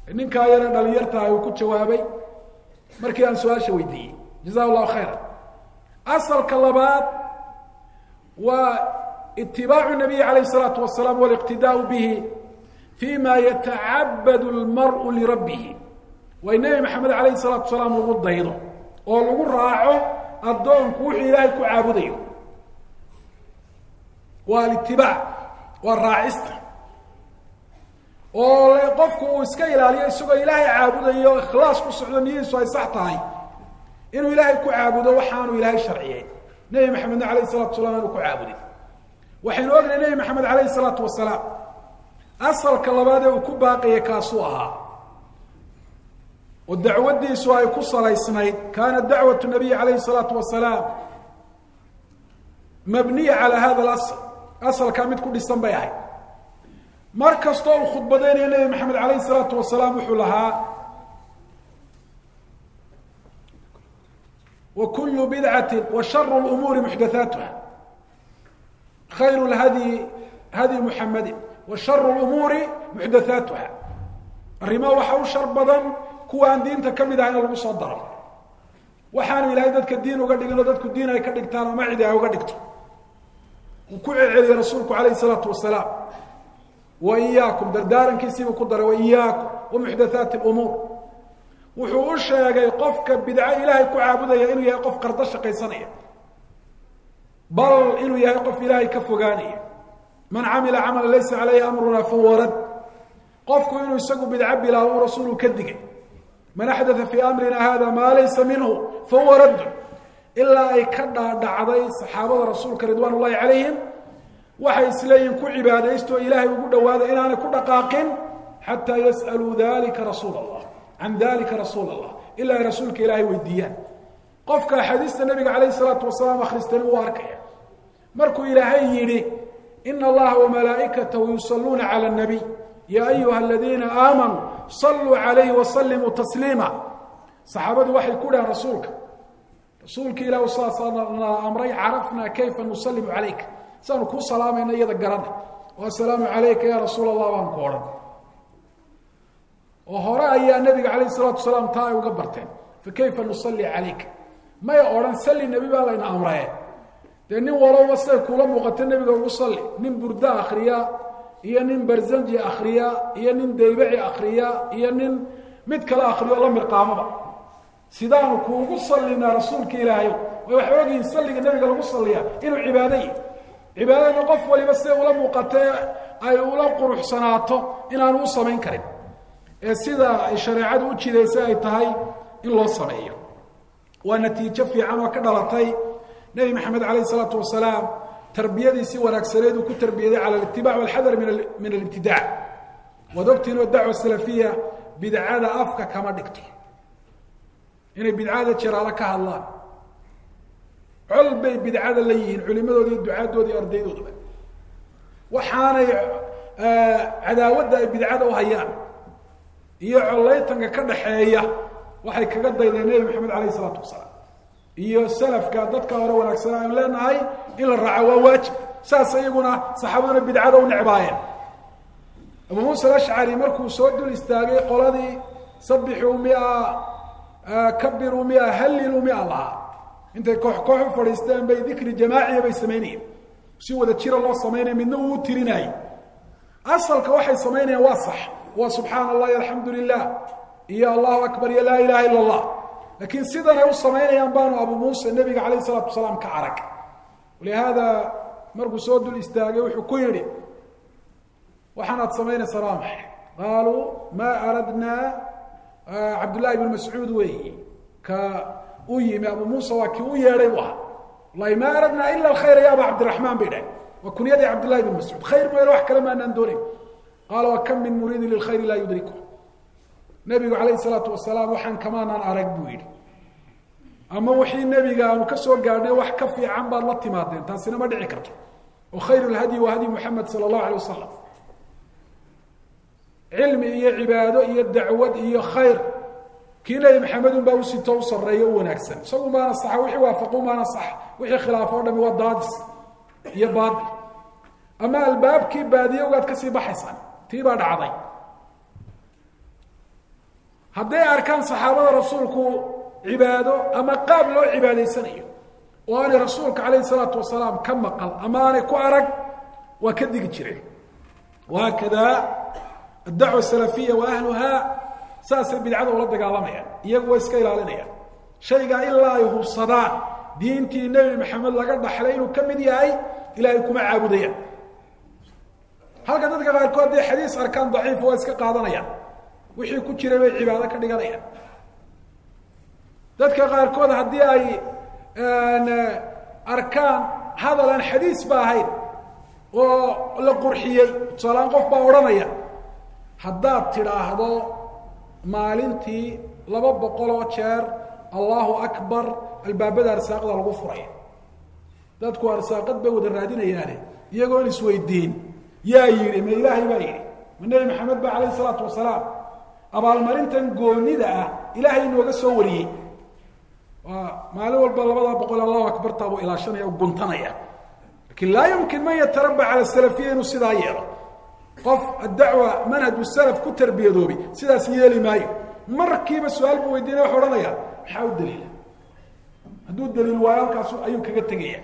ninkaa yare dhalinyartaha uu ku jawaabay markii aan su-aasha weydiiyey jazahu llahu khayra. asalka labaad waa itibaacu nabiyi calayh salaatu wasalaam waliqtidaau bihi fima yatacabadu lmar'u lirabbihi. waa in nebi maxamed calayhi salaatu wasalaam lagu daydo oo lagu raaco addoonku wuxuu ilaahay ku caabudayo. waa alitibaac, waa raacista, oo qofku uu iska ilaaliyo isagoo ilaahay caabudayo ikhlaas ku socdo niyadiisu ay sax tahay inuu ilaahay ku caabudo waxaanu ilaahay sharciyey. nebi maxamedna calayhi salatu wasalaam aanu ku caabuday. waxaynu ognahay nebi maxamed calayhi salaatu wasalaam asalka labaad ee uu ku baaqaya kaasuu ahaa oo dacwadiisu ay ku salaysnayd. kaana dacwatu nabiy calayhi salaatu wasalaam mabniya calaa hada alasl. asalkaa mid ku dhisan bay ahayd. mar kastoo uu khudbadeynayo nebi maxamed calayhi salaatu wasalaam wuxuu lahaa wa kullu bidcati wa sharu lumuuri muxdathaatuha, khayru lhadyi hadyi muxamedin wa sharu lumuuri muxdathaatuha. arrimaha waxa u shar badan kuwa aan diinta ka mid ahayna lagu soo daro. waxaanu ilaahay dadka diin uga dhigin oo dadku diin ay ka dhigtaan ama cidi ay uga dhigto. uu ku celceliyey rasuulku calayhi salaatu wasalaam wa iyaakum, dardaarankiisiibuu ku daray wa iyaakum wa muxdathaati lumuur. wuxuu u sheegay qofka bidco ilaahay ku caabudaya inuu yahay qof qardo shaqaysanaya, bal inuu yahay qof ilaahay ka fogaanaya. man camila camalan laysa calayhi amruna fahuwa rad. qofku inuu isagu bidco bilaabo uu rasuulu ka digay. man axdatha fii amrina hada maa laysa minhu fahuwa raddun. ilaa ay ka dhaadhacday saxaabada rasuulka ridwaan ullahi calayhim waxay isleeyihin ku cibaadaysto ilaahay ugu dhawaada inaanay ku dhaqaaqin xataa yas'aluu dalika rasuul allah can dalika rasuul allah, ilaa ay rasuulka ilaahay weydiiyaan. qofka axaadiista nabiga calayhi salaatu wasalaam akhristani uu arkaya markuu ilaahay yidhi ina allaha wamalaa'ikatahu yusalluuna cala nabiy ya ayuha aladiina aamanuu saluu calayhi wasalimuu tasliima. saxaabadu waxay ku dhahan rasuulka ilah saasana amray carafnaa kayfa nusalimu calayka, saanu kuu salaamayna iyada garana oo assalaamu calayka ya rasuul allah baan ku odhan. oo hore ayaa nabiga calayhi salaatu wasalaam taa ay uga barteen. fa kayfa nusalli calayka, may odhan salli nebi baa layna amraye. dee nin walowba siday kuula muuqato nebiga ugu salli. nin burda akriya iyo nin barzanji akriya iyo nin daybaci akriya iyo nin mid kale akriyo la mirqaamaba. sidaanu kuugu sallinaa rasuulka ilaahay way waxay ogyihiin salliga nebiga lagu salliyaa inuu cibaado yahy. cibaadadana qof waliba siday ula muuqatee ay ula quruxsanaato inaanu u samayn karin, ee sida ay shareecadu u jidaysay ay tahay in loo sameeyo. waa natiijo fiican oo ka dhalatay nebi maxamed calayhi salaatu wasalaam tarbiyadiisii wanaagsaneed uu ku tarbiyaday cala alitibaac walxadar min alibtidaac. waad ogtihiin oo dacwa salafiya bidcada afka kama dhigto, inay bidcada jeraalo ka hadlaan. col bay bidcada la yihiin culimadooda iyo ducaadooda iyo ardaydoodaba. waxaanay cadaawadda ay bidcada u hayaan iyo collaytanka ka dhaxeeya waxay kaga daydeen nebi maxamed calayhi salaatu wasalaam iyo salafka dadka hore wanaagsanaa aynu leenahay in la raaco waa waajib. saas iyaguna saxaabaduna bidcada u necbaayeen. abu muusa alashcari markuu soo dul istaagay qoladii sabixuu mia kabiruu mia halliluu mia lahaa, intay koox koox u fadhiisteen bay dikri jamaaciya bay samaynayeen. si wada jira loo samaynaya midna uu tirinayay. asalka waxay samaynayaan waa sax, waa subxaana allah iyo alxamdu lilah iyo allahu akbar iyo laa ilaha ila allah. laakiin sidan ay u samaynayaan baanu abu muusa nebiga calayhi salaatu wasalaam ka arag. walihaada markuu soo dul istaagay wuxuu ku yidhi waxaanaad samaynaysaa waa maxay? qaaluu maa aradnaa cabdullahi ibn mascuud weeyi ka u yimi abu muusa waa kii u yeedhay bu ahaa. wallahi maa aradnaa ila alkhayra ya aba cabdiraxmaan bay dhahay. waa kunyadii cabdullahi ibn mascuud, khayr mooyane wax kale maanaan doonayn. qaala wa kam min muriidin lilkhayri laa yudriku. nebigu calayhi salaatu wasalaam waxaan kamaanaan arag buu yidhi. ama wixii nebiga aanu ka soo gaadhnay wax ka fiican baad la timaadeen, taasina ma dhici karto. oo khayru lhadyi waa hadyi muxamed sala allahu alay wasalam. cilmi iyo cibaado iyo dacwad iyo khayr kii nebi maxamed un baa u sito u sarreeyo u wanaagsan. isagu maana saxa, wixii waafaqu maana sax, wixii khilaafo o dhami waa daadis iyo baatil. ama albaabkii baadiye ogaad kasii baxaysaan, tii baa dhacday. hadday arkaan saxaabada rasuulku cibaado ama qaab loo cibaadaysanayo oo aanay rasuulka calayhi salaatu wasalaam ka maqal ama aanay ku arag waa ka digi jireen وهكذا الدعوة السلفية وأهلها ساسا بدعة ولا دقالمية يقوى اسكيل علينا شيء إلا يهو الصداع دينتي النبي محمد لقد حلين وكم دياي إلا يكون عابديا هل قد تلقى غير دي حديث أركان ضعيف واسكا قادنيا وحي كتير بي عبادة كدقانيا تلقى غير كود هدي أي أركان هذا لأن حديث باهين ولا قرحيي صلاه قف با oranaya hadaa tiraahdo maalintii 200 jeer Allahu akbar albaabada arsaaqada lagu furay dadku arsaaqad bay wada raadinayaan iyagoo isweydiin yaa yiri ma ilaahay baa yiri nabi maxamed ba alayhi salaatu wasalaam abaal marintan goonida ah ilaahay inooga soo wariyay maalin walba 200 Allahu akbar taabo ilaashanaya guntanaya لكن لا يمكن من يتربى على السلفيين وسيدايره قف الدعوة منهج السلف كتربية دوبي سيدا سيالي مايو مركي بسؤال بويدين وحورانيا حاول الدليل هدو الدليل ويال كاسو أيوم كغتقية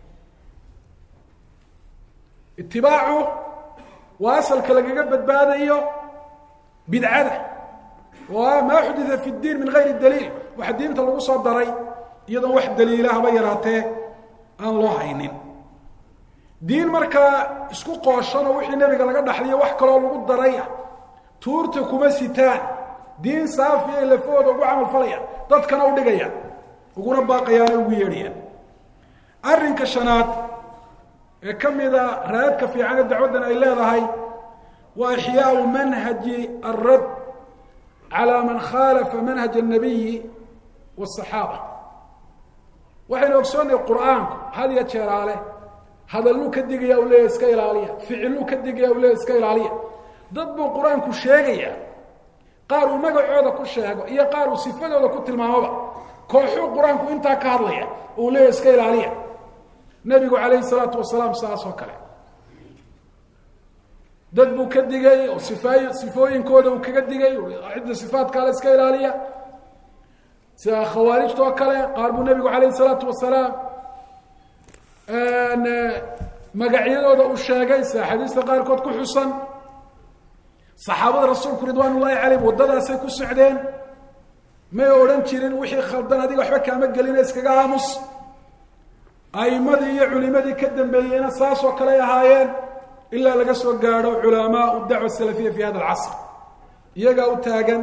اتباعه واصل كلاقب بدبادة ايو بدعادة وما حدث في الدين من غير الدليل واحد دين تلقصة الدري يضا واحد دليلها بيراته أن الله عينين diin marka isku qooshano wixii nabiga laga dhaxliyo wax kale oo lagu daraya tuurta kuma sitaan diin saafi ee lafooda ugu amal falaya dadkana u dhigaya uguna baaqayaan ugu yeedhiyaan arrinka shanaad ee kamida raadka fiican dacwadan ay leedahay wa ihyaa'u manhaji ar-rad ala man khalafa manhaj an-nabiy was-sahaba waxaynu ogsoonay quraanku hadiya jeeraale هذا اللو كدقيا ولا يسكيل عليا فعلو كدقيا ولا يسكيل عليا ضد القرآن كشيغيا قالوا مقعودا كشيغو إيا قالوا صفاته كنت المعوضة كوحو القرآن كنت كارليا ولا يسكيل عليا نبي عليه الصلاة والسلام ساسو كلا ضد بو كدقيا وصفوين كودا وكدقيا وعد صفات قال يسكيل عليا خوارج توكلا قالوا النبي عليه الصلاة والسلام magacyadooda u sheegaysa xadiiska qaar kood ku xusan saxaabada rasuulku ridwaanullaahi calayhim wadadaasay ku socdeen may oran jirin wixii khaldan adiga waxba kaama gelin iskaga aamus aymadii iyo culimadii ka dambeeyayna saasoo kale ahaayeen ilaa laga soo gaadho culamaa dacwa salafiya fi hada alcasr iyagaa u taagan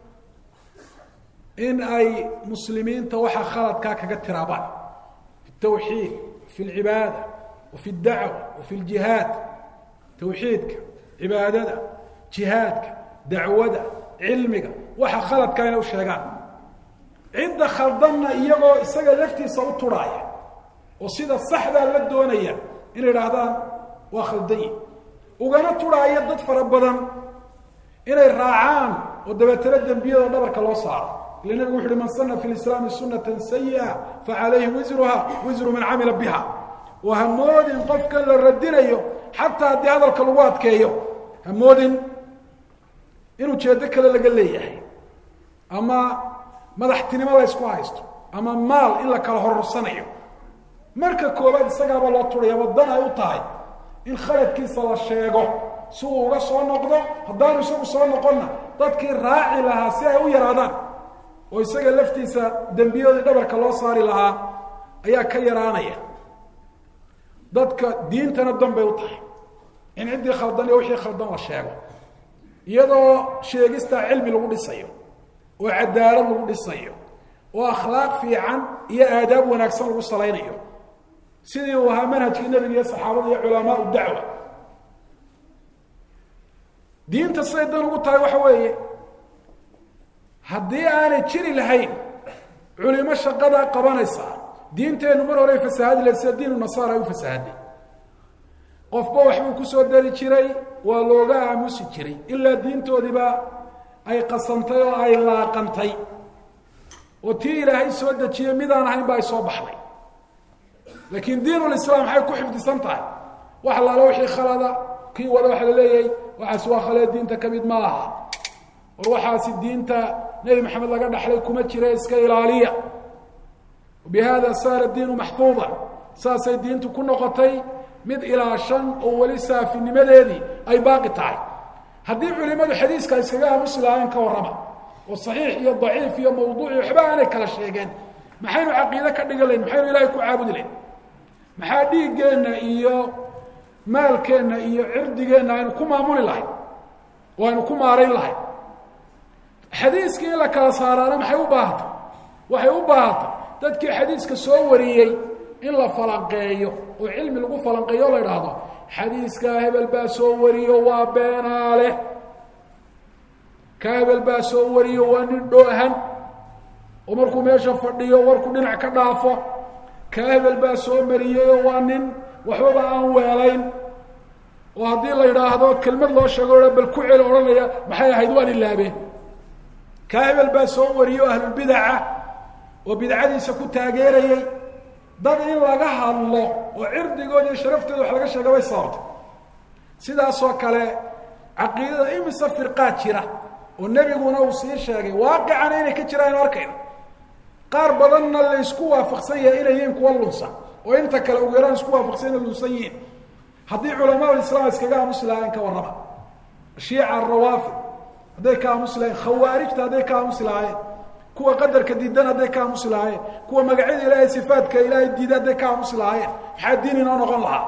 in ay muslimiinta waxa khaladkaa kaga tiraabaan fi tawxiid في العبادة وفي الدعوة وفي الجهاد توحيدك عبادتك جهادك دعوتك علمك waxa khaladka inuu sheegaan cid khaldana iyagoo isaga laftiisa u turaaya oo sida saxda la doonaya in iraahdaan waa khalday ugana turaaya dad fara badan inay raacaan oo dabeetana dambiyada dhabarka loo saaro لأن النبي يقول من صنع في الإسلام سنة سيئة فعليه وزرها وزر من عمل بها وهمود قفك للردين حتى هدي هذا الكلوات كيو همود إنه تشدك للي ليه أما ما ضحتني ما يسكوايست أما مال إلا كالهر الصنع مركا كوباد السقاب الله طولي ودنا يطاي إن خلت كيس الله الشيقو سوء وصوى النقضة هدانو سوء وصوى النقضة تذكر راعي لها سيئة ويرادان oo isaga laftiisa dambiyada dhabarka loo saari lahaa ayaa ka yaraanaya dadka diintana dambe u tahay in cidii khaldan iyo wixii khaldan la sheego iyadoo sheegista cilmi lagu dhisayo oo cadaalad lagu dhisayo oo akhlaaq fiican iyo aadaab wanaagsan lagu salaynayo sidii uu ahaa manhajkii nabiga iyo saxaabada iyo culamaa dacwa diinta saydan ugu tahay waxa weeye haddii aanay jiri lahayn culimo shaqada qabanaysa diinteenu mar hore fasaad leeyahay diinu nasaara u fasaaday qofba waxbuu ku soo dari jiray waa looga aamusi jiray ilaa diintoodiba ay qasantay oo ay laaqantay oo tii ilaahay soo dajiyay midaan ahayn baa soo baxday laakiin diinul islaam waxay ku xifdisan tahay wax la wixii khalada kii wada wax la leeyahay waxa soo khalad diinta kamid ma aha وروحاسي دينتا نبي محمد لقد أحلي كما تشري إسكا إلالية وبهذا صار الدين محفوظا ساسي الدين تكون نقطي مد إلى شن ولسا في النمذي أي باقي تعي هدي علماء الحديث كايسكاها مسلمين كورما والصحيح هي الضعيف هي موضوع يحبها عليك على الشيئين ما حين عقيدة كدقل لين ما حين إلهي كعابد لين ما حدي جينا إياه مال كنا إياه عرض جينا إنه كم عمول الله وإنه كم عاري الله حديث كي لك صار أنا محيوبات تذكر حديث كسوري إلا فلانقيه وعلم لغو فلانقيه الله يرهضه حديث كاهب الباسوري وبين عليه كاهب الباسوري وندوهن ومركو ميشا فرديه ومركو دينع كدافه كاهب الباسوري وانن وحبا ويلين وهدي الله يرهضه كلمة الله شغوله بالكعيل ورنيا محايا هيدوان الله به كاهب الباسوري وأهل البدعة وبدعة سكوت تاجيري dad in laga hadlo oo cirdigooda sharafteedu wax laga sheego way sababta sidaas oo kale aqeedada imisa firqaad jira oo nabiguna uu sii sheegay waaqicana inay ka jiraan arkayna qaar badanna la isku waafaqsan yahay inay yihiin kuwa lunsan oo inta kale ugu yaraan isku waafaqsan inay lunsan yihiin haddii culamaa islaam iskaga muslimaan ka warrama shiica ar-rawafid haday ka muslimaan khawaarijta haday ka muslimaan kuwa qadarka diidan haday ka muslimaan kuwa magacyada ilaahay sifaadka ilaahay diidan haday ka muslimaan xadiin inoo noqon laha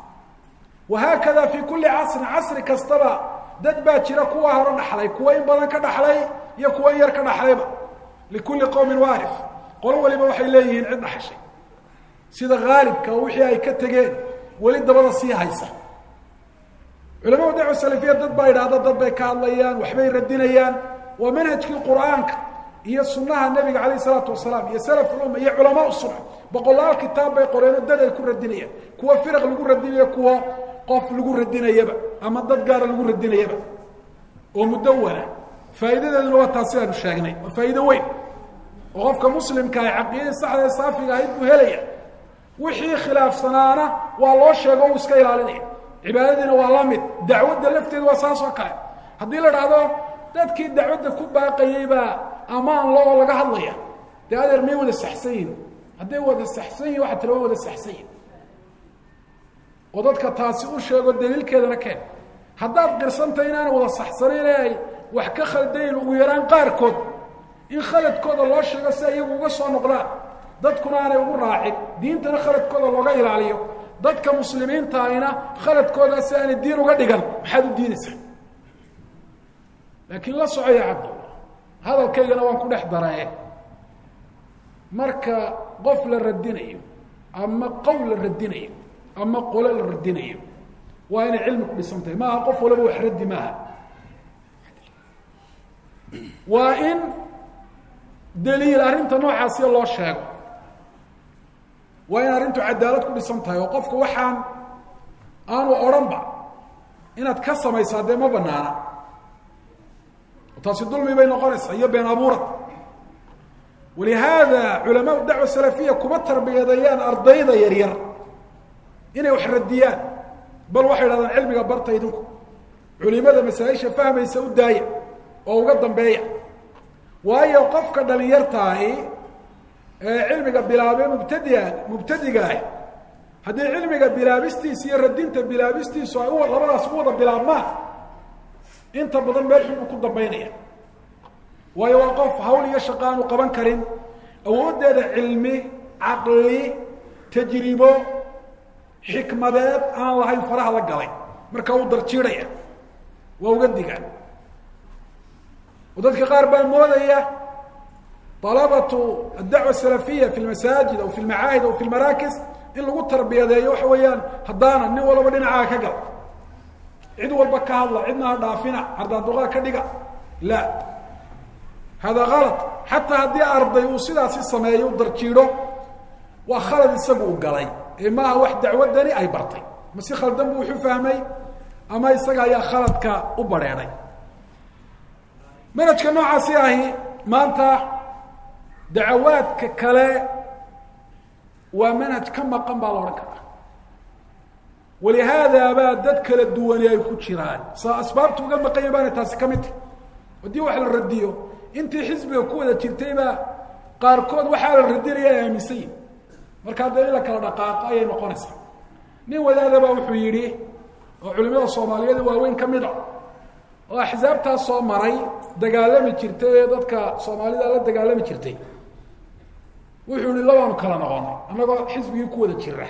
وهكذا في كل عصر كاستبا dad baa jira kuwa hore dhaxlay kuwa in badan ka dhaxlay iyo kuwa yar ka dhaxlayba لكل قوم وارث qolo waliba waxay leeyihiin cid dhaxashay sida gaalibka wixii ay ka tageen wali dabada sii haysa culimada dacwa salafiyada dad baa yiraahdo dad bay ka hadlayaan waxbay radinayaan waa manhajkii quraanka iyo sunnaha nabiga kaleey salaatu wasalaam iyo salaf umma iyo ulama usunnah boqolaal kitaab bay qoreen dad ay ku radinayaan kuwa firq lagu radinayo kuwa qof lagu radinayaba ama dad gaar lagu radinayaba oo mudawana faa'iidadeedu waa taasi aan sheegnay faa'iido weyn oo qofka muslimka ay aqoon saxda saafiga ay u helaya wixii khilaafsanaana waa loo sheego uu iska ilaalinaya cibaadadina waa la mid dacwada lafteedu waa saas oo kale hadii la raado dadkii dacwada ku baaqayayba amaan loo laga hadlaya daadeer may wada saxsayn haday wada saxsayn waxa tiro wada saxsayn ودadka taasi u sheego daliilkeedana keen hadaad qirsantay inaan wada saxsaneeyay wax ka khaldeen ugu yaraan qaar kood in khaladkooda loo sheego si ay uga soo noqdaan dadkuna aanay ugu raacin diintana khaladkooda looga ilaaliyo dadka muslimiinta ayna khaladkooda si aan diin uga dhigan maxaad u diinaysaa laakiin la socay abdullah hadalkaygana waan ku dhex daray marka qof la radinayo ama qowl la radinayo أما قول الردينية وأنا علمك بسنتي ما أقف ولا بوحرد معها وإن دليل أرنت نوع عسي الله الشاق وإن أرنت عدالتك بسنتي وقفك وحان أنا وأرنبع إن أتكسر ما يصادم ما بنانا وتصدر لي بين قرص هي بين أبورت ولهذا علماء الدعوة السلفية كمتر بيديان أرضيضة يرير inay wax radiyaan bal waxay raadaan cilmiga bartaydu culimada masaa'isha fahmaysa u daaya oo uga dambeeya waayo qofka dhalinyartaay cilmiga bilaabay mubtadiga hadii cilmiga bilaabistiisa iyo radinta bilaabistiisa ay labadaas wada bilaabmaan inta badan meel xun ku dambeynaya waayo qof hawl iyo shaqaan u qaban karin awoodeeda cilmi aqli tajribo حكمات أنا الله يفرح لك عليه مركو درجيريا وأوجدك وذلك قارب الموضوع طلبة الدعوة السلفية في المساجد أو في المعاهد أو في المراكز إلا قلت تربية ذي يوحويان حضانا إني ولا بدنا عاكقل عدو البكاء الله عدنا ضعفنا عرض الدغاء كدقة لا هذا غلط حتى هذه أرض يوصلها في السماء يودرجيرو وخلد السبوق قلي ما هو واحد دعوة داني أي برطي مسيخ الدم وحو فهمي أما يساقها يا خلدك أبريني منك نوع سياهي ما أنت دعوات ككلا ومنك كم مقام بالورك ولهذا بادتك للدول يكون شيران سأسباب تقول مقيبان تاسكمت haddii wax la radiyo intii xisbiga ku wada jirtayba qaarkood waxaa la radinaya ay aaminsan yihin marka hadda in la kala dhaqaaqo ayay noqonaysaa nin wadaadaba wuxuu yidhi oo culimada soomaaliyeed waaweyn ka mid a oo axsaabtaas soo maray dagaalami jirtay ee dadka soomaalida la dagaalami jirtay wuxuu yihi labaanu kala noqonay annagoo xisbigii ku wada jira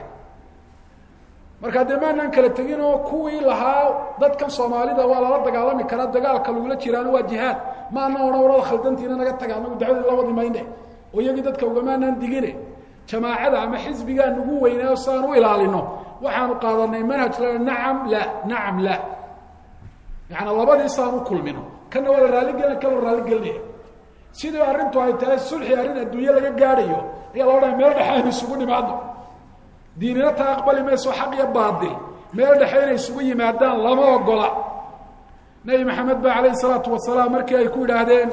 marka dee maanaan kala tegin oo kuwii lahaa dadkan soomaalida waa lala dagaalami karaa dagaalka lagula jiraana waa jihaad maana odhan warada khaldantiina naga taga anagu dacwadii la wadi mayne oo iyagii dadka ugamaanaan digine jamaacada ama xisbigaa nagu weynaayo si aan u ilaalino waxaanu qaadanay manhaj la nacam la nacam la yaani labadii saan u kulmino kana wala raaligelin kana raaligelinaya sidoo arrintu ay tahay sulxi arrin adduunyo laga gaadhayo ayaa loo dhahay meel dhaxaynu isugu nimaado diinina ta aqbali mayso xaq iyo baadil meel dhaxayna isugu yimaadaan lama ogola nabi maxamed ba calayhi salaatu wasalaam markii ay ku yidhaahdeen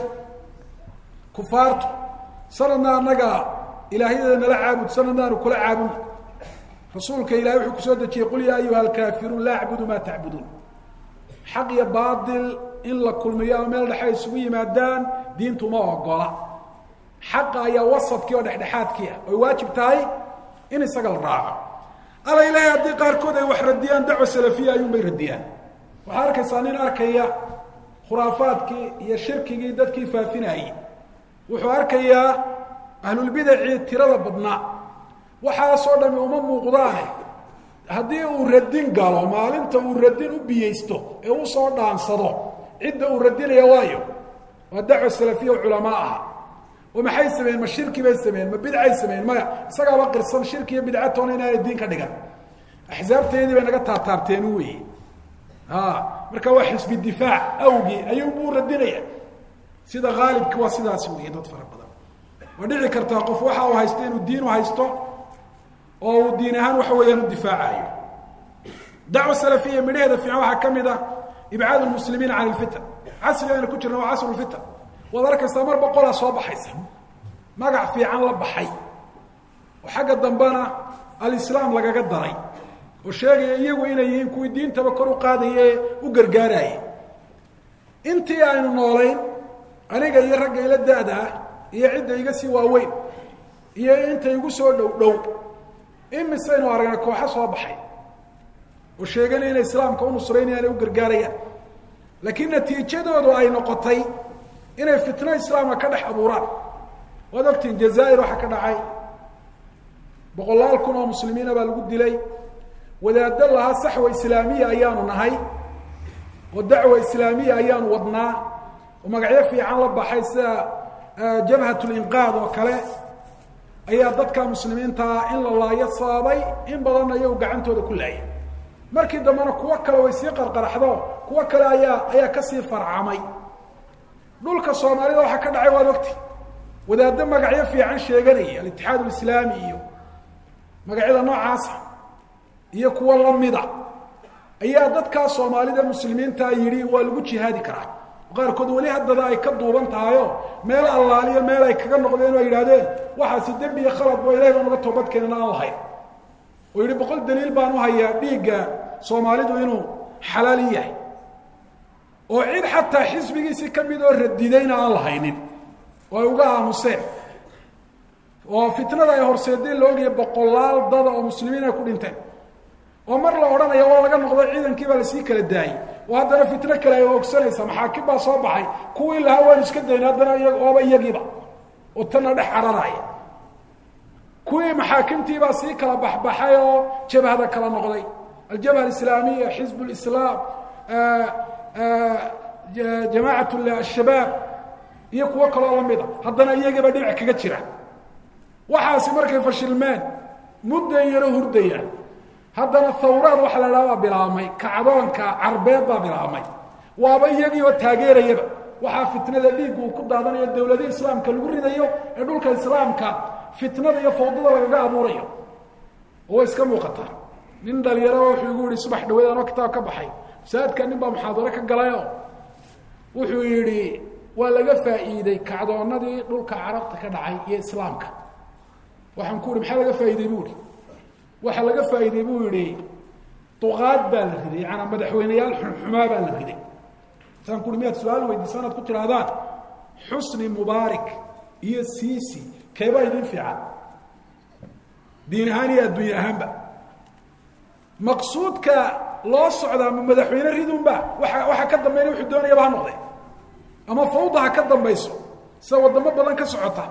kufaartu sanadna annaga ilaahiyada nala caabud sanadnaanu kula caabud rasuulka ilaahay wuxuu kusoo dejiyey qul yaa ayuha alkaafiruun laa acbudu maa tacbuduun xaq iyo baadil in la kulmiyo ama meel dhexe isugu yimaadaan diintu ma ogola xaqa ayaa wasadkii oo dhexdhexaadkii ah oy waajib tahay in isaga la raaco ala ilaahay haddii qaarkood ay wax radiyaan dacwo salafiya ayuunbay radiyaan waxaa arkaysaa nin arkaya khuraafaadkii iyo shirkigii dadkii faafinayey wuxuu arkayaa ahlulbidacii tirada badnaa waxaasoo dhami uma muuqdaane haddii uu radin galo maalinta uu radin u biyeysto ee u soo dhaansado cidda uu radinaya waayo waa dacwo salafiya oo culamaa aha oo maxay sameeyeen ma shirki bay sameeyeen ma bidcay sameeyeen maya isagaaba qirsan shirki iyo bidca toona inaanay diin ka dhigan axsaabteedii bay naga taataarteen weeye marka waa xisbi difaac awgii ayuunbuu radinaya sida haalibki waa sidaasi weeye dad fara badan waa dhici kartaa qof waxa uu haysto inuu diin u haysto oo uu diin ahaan waxa weeyaan u difaacayo dacwo salafiya midhaheeda fiican waxaa ka mid ah ibcaad lmuslimiina can ilfitan casriga aynu ku jirna waa casru lfitan waad arkaysaa mar boqolaa soo baxaysa magac fiican la baxay oo xagga dambena alislaam lagaga daray oo sheegaya iyagu inay yihiin kuwii diintaba kor u qaadaye u gargaarayay intii aynu noolayn aniga iyo ragga ila da-da ah iyo cidda iga sii waaweyn iyo inta igu soo dhow dhow imisaynu aragna kooxo soo baxay oo sheeganaya inay islaamka u nusraynayaan ay u gargaarayaan laakiin natiijadoodu ay noqotay inay fitno islaamka ka dhex abuuraan waad ogtiin jazaa'ir waxaa ka dhacay boqolaal kun oo muslimiina baa lagu dilay wadaaddo lahaa saxwa islaamiya ayaanu nahay oo dacwa islaamiya ayaanu wadnaa oo magacyo fiican la baxay sida jabhat linqaad oo kale ayaa dadka muslimiintaa in la laayo sababay in badanna iyagu gacantooda ku laayay markii dambena kuwo kale way sii qarqaraxdo kuwo kale ayaa kasii farcamay dhulka soomaalida waxaa ka dhacay waad ogti wadaaddo magacyo fiican sheeganaya alitixaad alislaami iyo magacyada noocaasa iyo kuwo lamida ayaa dadkaa soomaalida muslimiinta yidhi waa lagu jihaadi karaa qaarkood weli haddana ay ka duuban tahayo meel allaaliyo meel ay kaga noqdeen oo ay yidhahdeen waxaasi dembi iyo khalad ba ilahay baan uga toobadkeenan aan lahayn oo yidhi 100 daliil baan u hayaa dhiigga soomaalidu inuu xalaal yahay oo cid xataa xisbigiisii ka mid oo radidayna aan lahaynin oo ay uga aamuseen oo fitnada ay horseedeen loogiya boqolaal dada oo muslimiin ay ku dhinteen oo mar la odhanayo waa laga noqdo ciidankii baa lasii kala daayay oo haddana fitno kale ay ogsanaysa maxaakim baa soo baxay kuwii lahaa waan iska dayna haddana ooba iyagiiba oo tanna dhex cararaya kuwii maxaakimtiibaa sii kala baxbaxay oo jabhada kala noqday aljabha alislaamiya xizb lislaam jamaacat ashabaab iyo kuwo kaloo lamida haddana iyagiiba dhinac kaga jira waxaasi markay fashilmeen mudday yaro hurdayaan haddana thawraad waxa la dhaha waa bilaabmay kacdoonka carbeed baa bilaabmay waaba iyagii oo taageerayaba waxaa fitnada dhiiggu uu ku daadanayo dawladaha islaamka lagu ridayo ee dhulka islaamka fitnada iyo fawdada lagaga abuurayo oo iska muuqata nin dhalinyaro wuxuu igu yidhi subax dhaweed anoo kitaab ka baxay masaajidka nin baa muxaadaro ka galayo wuxuu yidhi waa laga faa'iiday kacdoonadii dhulka carabta ka dhacay iyo islaamka waxaan ku yidhi maxaa laga faa'iiday buu yidhi waxaa laga faa'iiday buu yidhi duqaad baa la riday yaani madaxweyneyaal xunxumaa baa la riday tan ku dhimiyad su'aal weydiisanad ku tiraadaan xusni mubaarak iyo siisi keeba idin fiican diin ahaan iyo adduunye ahaanba maqsuudka loo socdaa madaxweyne ridunba waxa ka dambeeyay wuxuu doonaya baa noqday ama fawdaha ka dambayso sida wadamo badan ka socota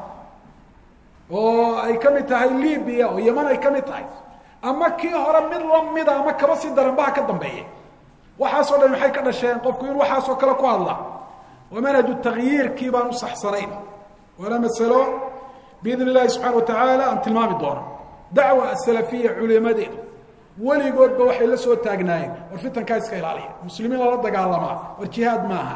oo ay ka mid tahay Liibiya oo Yemen ay ka mid tahay ama kii hore mid la mid ah ama kaba si daran baa ka dambeeyay waxa soo dhan waxay ka dhasheen qofku in waxa soo kala ku hadla ومنهج التغيير كيبان وصحصرين ولا مسألة بإذن الله سبحانه وتعالى أن تلمام الدورة دعوة السلفية علماء دين ولي قد بوحي لسوء التاقناين والفتن كايس خير عليه المسلمين لا رد قال معه والجهاد معها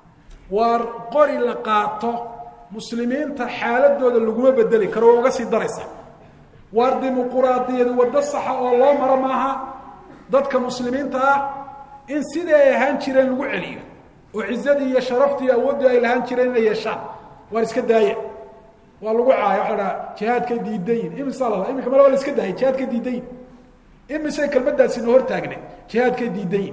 وقري لقاطه مسلمين تحالة دول اللقومة بدلي كروا وقسي درسة والديمقراطية والدصحة والله مر معها ضدك مسلمين تا إن سيدة هانشيرين لقو عليه وعزتي يا شرفتي أودها إلى هانشيرين يشان وارسك الداية والله عاي على جهاد كديدين إم صلى الله إم كمان ولا اسكت هاي جهاد كديدين إم سيكل مدة سنور تاجني جهاد كديدين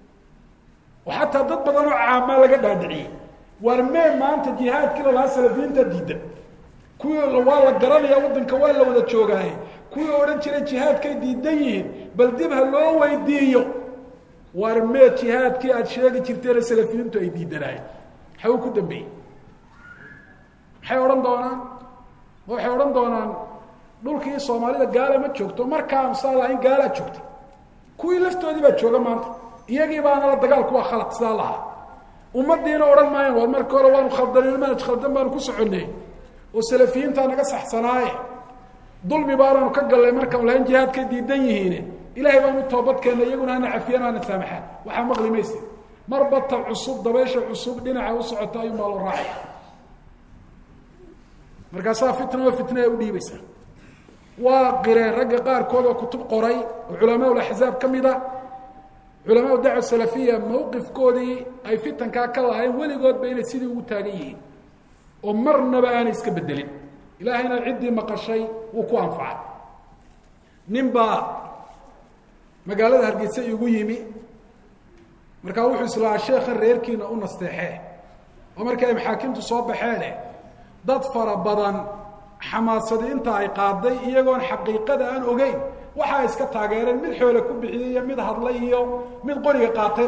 وحتى ضد بدنوا عامة لقد هدعي ورمي ما أنت جهاد كلا لا سلفين تديد كل والله قرن يا ودن كوال لو ذا شوقاي كل ورنشر جهاد كديدين بل دبها لو ويديو ورمي جهاد كي أشياء كتير سلفين تديدناي حيو كده بي حيوران دونان وحيوران دونان dhulkii Soomaalida gaala ma joogto markaa misaal in gaala joogto kuwii laftoodii baa jooga maanta iyagii baana la dagaal ku khalaq salaha ummadiina oran maayeen war markii hore waan khaldanay ma khaldan baan ku soconay oo salafiyiinta naga saxsanaaye dulmi baaranu ka galay markaan laan jihaad ka diidan yihiin ilaahay baan u toobad keenay iyaguna ana cafiyana ana saamaxaan waxa maqlimaysi marbata cusub dabeesha cusub dhinaca u socota ayuu maal raacay markaas fitna u dhiibaysa وقرأ رجع قار كذا كتب قري وعلماء الأحزاب كمدا علماء الدعوة السلفية موقف كودي أي فتن كاكلا هاي ولي قد بين السيد والتانيين ومرنا بقى نسك بالدليل إلى هنا عدي مقشي وكوان فعل نمبا مقالة هرقيسة يقويمي مركا وحو سلاح الشيخ الريركينا ونستيحيه ومركا محاكمته صوب حاله ضد فربضا xamaasadii inta ay qaaday iyagoon xaqiiqada aan ogeyn waxa iska taageereen mid xoolo ku bixiyay mid hadlay iyo mid qoriga qaatay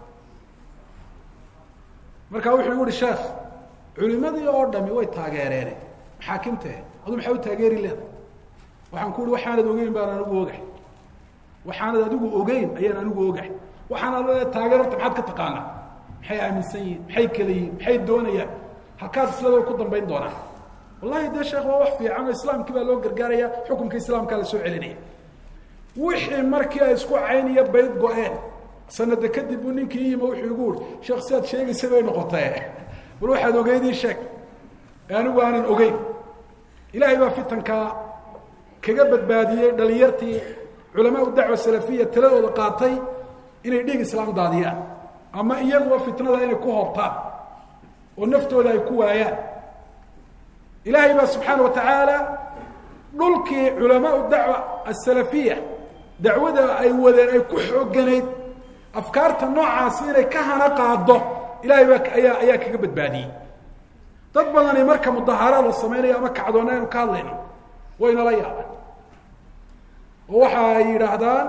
marka wuxuu yiri sheekh culimadii oo dhami way taageereen xaakimta adu maxay u taageeri leedahay waxaan ku yiri waxaan ogeyn baan anigu ogahay waxaan adigu ogeyn ayaan anigu ogahay waxaan la taageerta maxad ka taqaana maxay aaminsan yihiin maxay kaliin maxay doonayaan halkaas isla ku dambeyn doonaan والله ده شيخ ووحفي عن الإسلام كيف لو قرقاريا حكم كإسلام كان لسوء عليني وحي مركي اسكو عيني يبايد قوين سنة كدب ونينكي موحي يقول شخصيات شيء سبعين نقطة والواحد وقيدي الشك يعني وانا وقيد إلهي ما فتن كقبت بادية دليرتي علماء الدعوة السلفية تلاوة دقاطي إن يديك إسلام دادية أما إياه وفتنة إنه كوهبطان ونفته لا يكوه آيات إلهي بقى سبحانه وتعالى نلقي علماء الدعوة السلفية دعوة أي وذن أي كحو الجنيد أفكار النوع عاصيرة كهنا قاعدة إلهي بقى أياك قبت بادي تطبضني مركب الظهارات والصمينية أمك عدونين وكالين وين لا يعلم ووحا يرهدان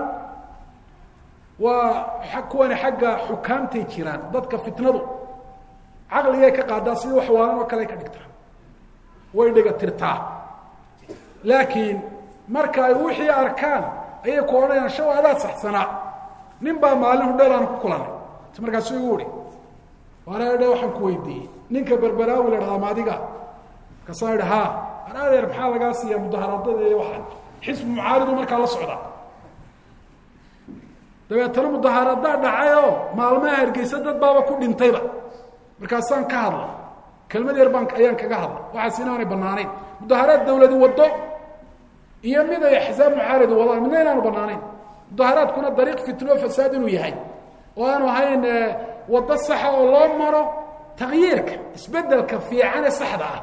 وحكواني حق حكامتي كيران ضدك فتنضو عقل إياك قاعدة سيدي وحوان وكاليك نكتر ويدغ ترتا لكن marka ay wixii arkaan ay koonayaan shawada saxsana ninba maalin dheeran ku kulanay markaas uu yiri waraada waxaan ku weydiiyay ninka barbaraawi la raamaadiga ka saaraha anaadeer maxaa laga siiya mudaharadada iyo waxan xisb mucaaridu marka la socda dabeetana mudaharada dhacayo maalmaha hargeysa dad baaba ku dhintayba markaasaan ka hadlay كلمة يربانك أيام كجهل وحسيناني بنانين مظاهرات دولة وضع يمينا يحزام معارض والله منين أنا بنانين مظاهرات كنا طريق فتنة فساد وياهي وأنا هين وضع الصحة والله مرة تغييرك اسبدلك في عن الصحة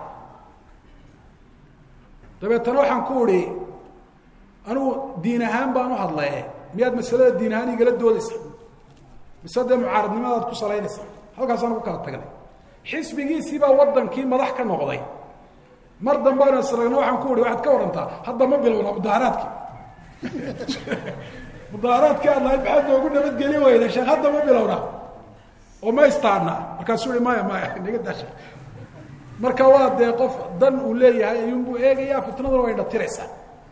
طيب تروح نقولي أنا دينهان بانو هالله مياد مسألة دينهاني قلت دولس بصدق معارض لماذا تصلين halkaasaan ku kala tagnay xisbigiisii baa waddankii madax ka noqday mar dambaana isragna waxaan ku idhi waxaad ka warantaa hadda ma bilowna mudaaharaadkii mudaaharaadkii aad lahayd maxaad noogu nabadgeli weyda sheekh hadda ma bilowna oo ma istaarnaa markaasuu ihi maya naga daa sheekh marka waa dee qof dan uu leeyahay ayuunbuu eegayaa fitnaduna way dhatiraysaa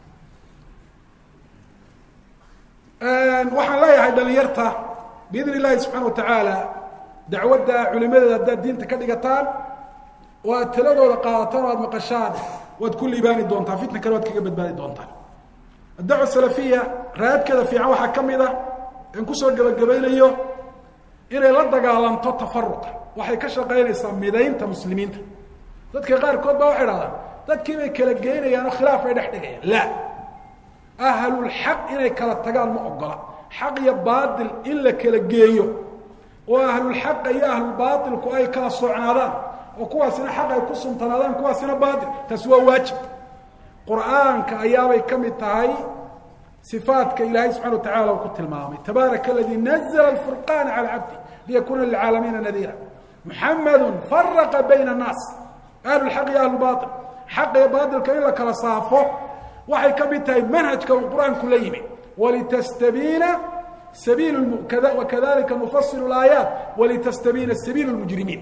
waxaan leeyahay dhalinyarta biidn illahi subxana watacaala dacwadda culimadeeda haddaad diinta ka dhigataan oo aad taladooda qaadataan o aad maqashaan waad ku liibaani doontaan fitna kale waad kaga badbaadi doontaan addacwa salafiya raadkeeda fiican waxaa ka mid a in kusoo gebagabaynayo inay la dagaalanto tafaruqa waxay ka shaqaynaysaa midaynta muslimiinta dadka qaarkood baa waxay dhahdaan dadkii bay kala geynayaan oo khilaaf bay dhex dhigayaan la ahlulxaq inay kala tagaan ma ogola xaq iyo baatil in la kala geeyo oo ahlulxaqa iyo ahlulbaatilku ay kala socnaadaan oo kuwaasina xaq ay ku suntanaadaan kuwaasina baatil taasi waa waajib qur'aanka ayaabay ka mid tahay صفاaتka ilahay سuبحaنه وتaعaلى u ku tilmaamay تباaرك الذي نزل الفرقان على عبده ليكuنa للعاaلميiنa نذيرا محمد فرق بين الناaس أهل الحق iyo أهل الباطل حق iyo باطلka in la kala saafo waxay ka mid tahay منهجka uu qرآaنku la yimi ولتستبينa سبيل وكذلكa نفصل الآياaت ولتستبينa سبيل المجرمين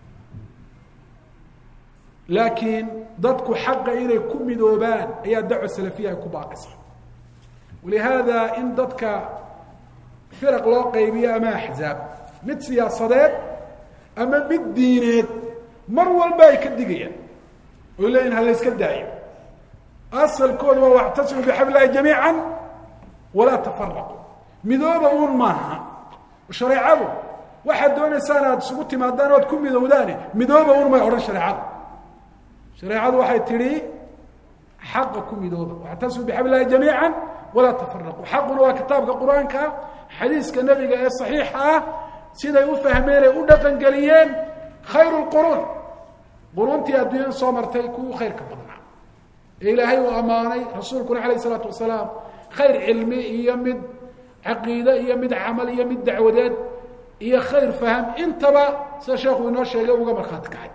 لaakiin dadku xaqa inay ku midoobaan ayaa dacوة سلفية ay ku baaqaysa ولهذا in dadka فرق loo qaybiyo ama أحزاab mid siyaasadeed ama mid diineed mar walba ay ka digayaan oo leeyihin ha la iska daayo asalkooda waa واعتصموا بحبل الله جميعا ولا تفرقوا midooba uun maaha shareecadu waxaad doonaysaan aad isugu timaadaan oad ku midowdaane midooba uun may odhan shareecadu waxay tidhi xaqa ku midooba واعتصموا بحبل الله جميعا ولا تفرقوا xaquna waa kitaabka qur-aanka xadiiska nebiga ee صaxiixa ah siday u fahmeen ay u dhaqan geliyeen khayr الqurun quruntii adduunyada soo martay kuwa khayrka badnaa ee ilaahay uu amaanay rasuulkuna alayه الصلاaةu wasalaam khayr cilmi iyo mid caqiide iyo mid camal iyo mid dacwadeed iyo khayr fahm intaba sida sheekhu inoo sheegay uga markhaati kacay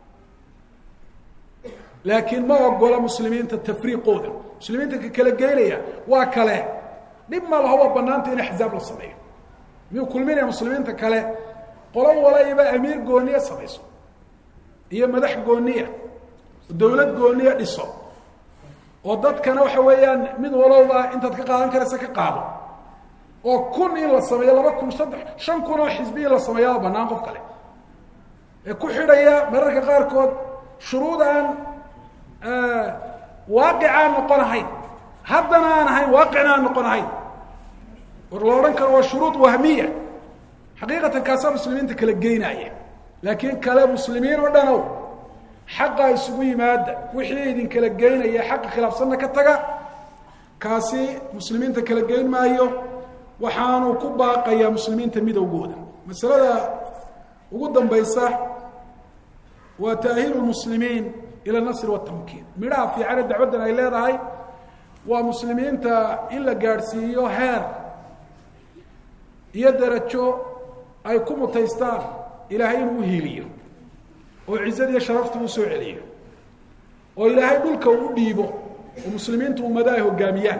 laakiin ma ogola muslimiinta tafriiqooda muslimiinta ka kala geynaya waa kale dhib ma laha waa banaanta in axzaab la sameeyo miyuu kulminaya muslimiinta kale qolo walayba amiir gooniya samayso iyo madax gooniya dawlad gooniya dhiso oo dadkana waxa weeyaan mid walowba intaad ka qaadan karaysa ka qaado oo kun in la sameeyo 2 kun 3 5 kun oo xisbi la sameeyo banaan qof kale ee ku xidhaya mararka qaarkood shuruudan waaqicaan noqon ahayn haddana aan ahayn waaqicna aan noqon ahayn war la odhan karo waa shuruud wahmiya xaqiiqatan kaasaa muslimiinta kala geynaya laakiin kale muslimiin oo dhanow xaqa isugu yimaada wixii idin kala geynaya xaqa khilaafsanna ka taga kaasi muslimiinta kala geyn maayo waxaanu ku baaqayaa muslimiinta midowgooda masalada ugu dambaysa waa ta'hiilu lmuslimiin ila nasr watamkiin midhaha fiicane dacwaddan ay leedahay waa muslimiinta in la gaadhsiiyo heer iyo darajo ay ku mutaystaan ilaahay inuu uhiiliyo oo cizad iyo sharafta uu soo celiyo oo ilaahay dhulka uu dhiibo oo muslimiintu ummada ay hogaamiyaan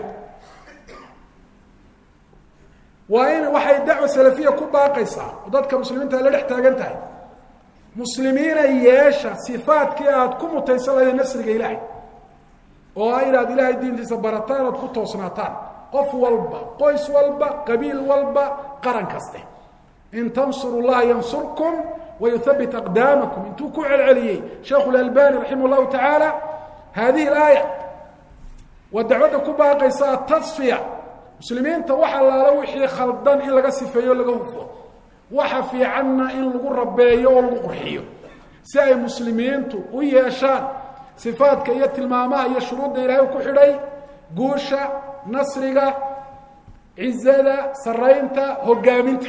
waa in waxay dacwa salafiya ku baaqaysaa oo dadka muslimiinta la dhex taagan tahay muslimiina yeesha sifaadkii aad ku mutaysan lahayd nasriga ilaahay oo ay inaad ilaahay diintiisa barataan ood ku toosnaataan qof walba qoys walba qabiil walba qaran kaste in tansuru llaha yansurkum wayuthabbit aqdaamakum intuu ku celceliyey sheekhu اlalbani raximah llahu tacaala hadihi اlaaya waa dacwadda ku baaqaysa atasfiya muslimiinta wax allaala wixii khaldan in laga sifeeyo laga hufo waxa fiicanna in lagu rabeeyo oo lagu qurxiyo si ay muslimiintu u yeeshaan sifaadka iyo tilmaamaha iyo shuruudda ilaahay ku xidhay guusha nasriga cizada saraynta hogaaminta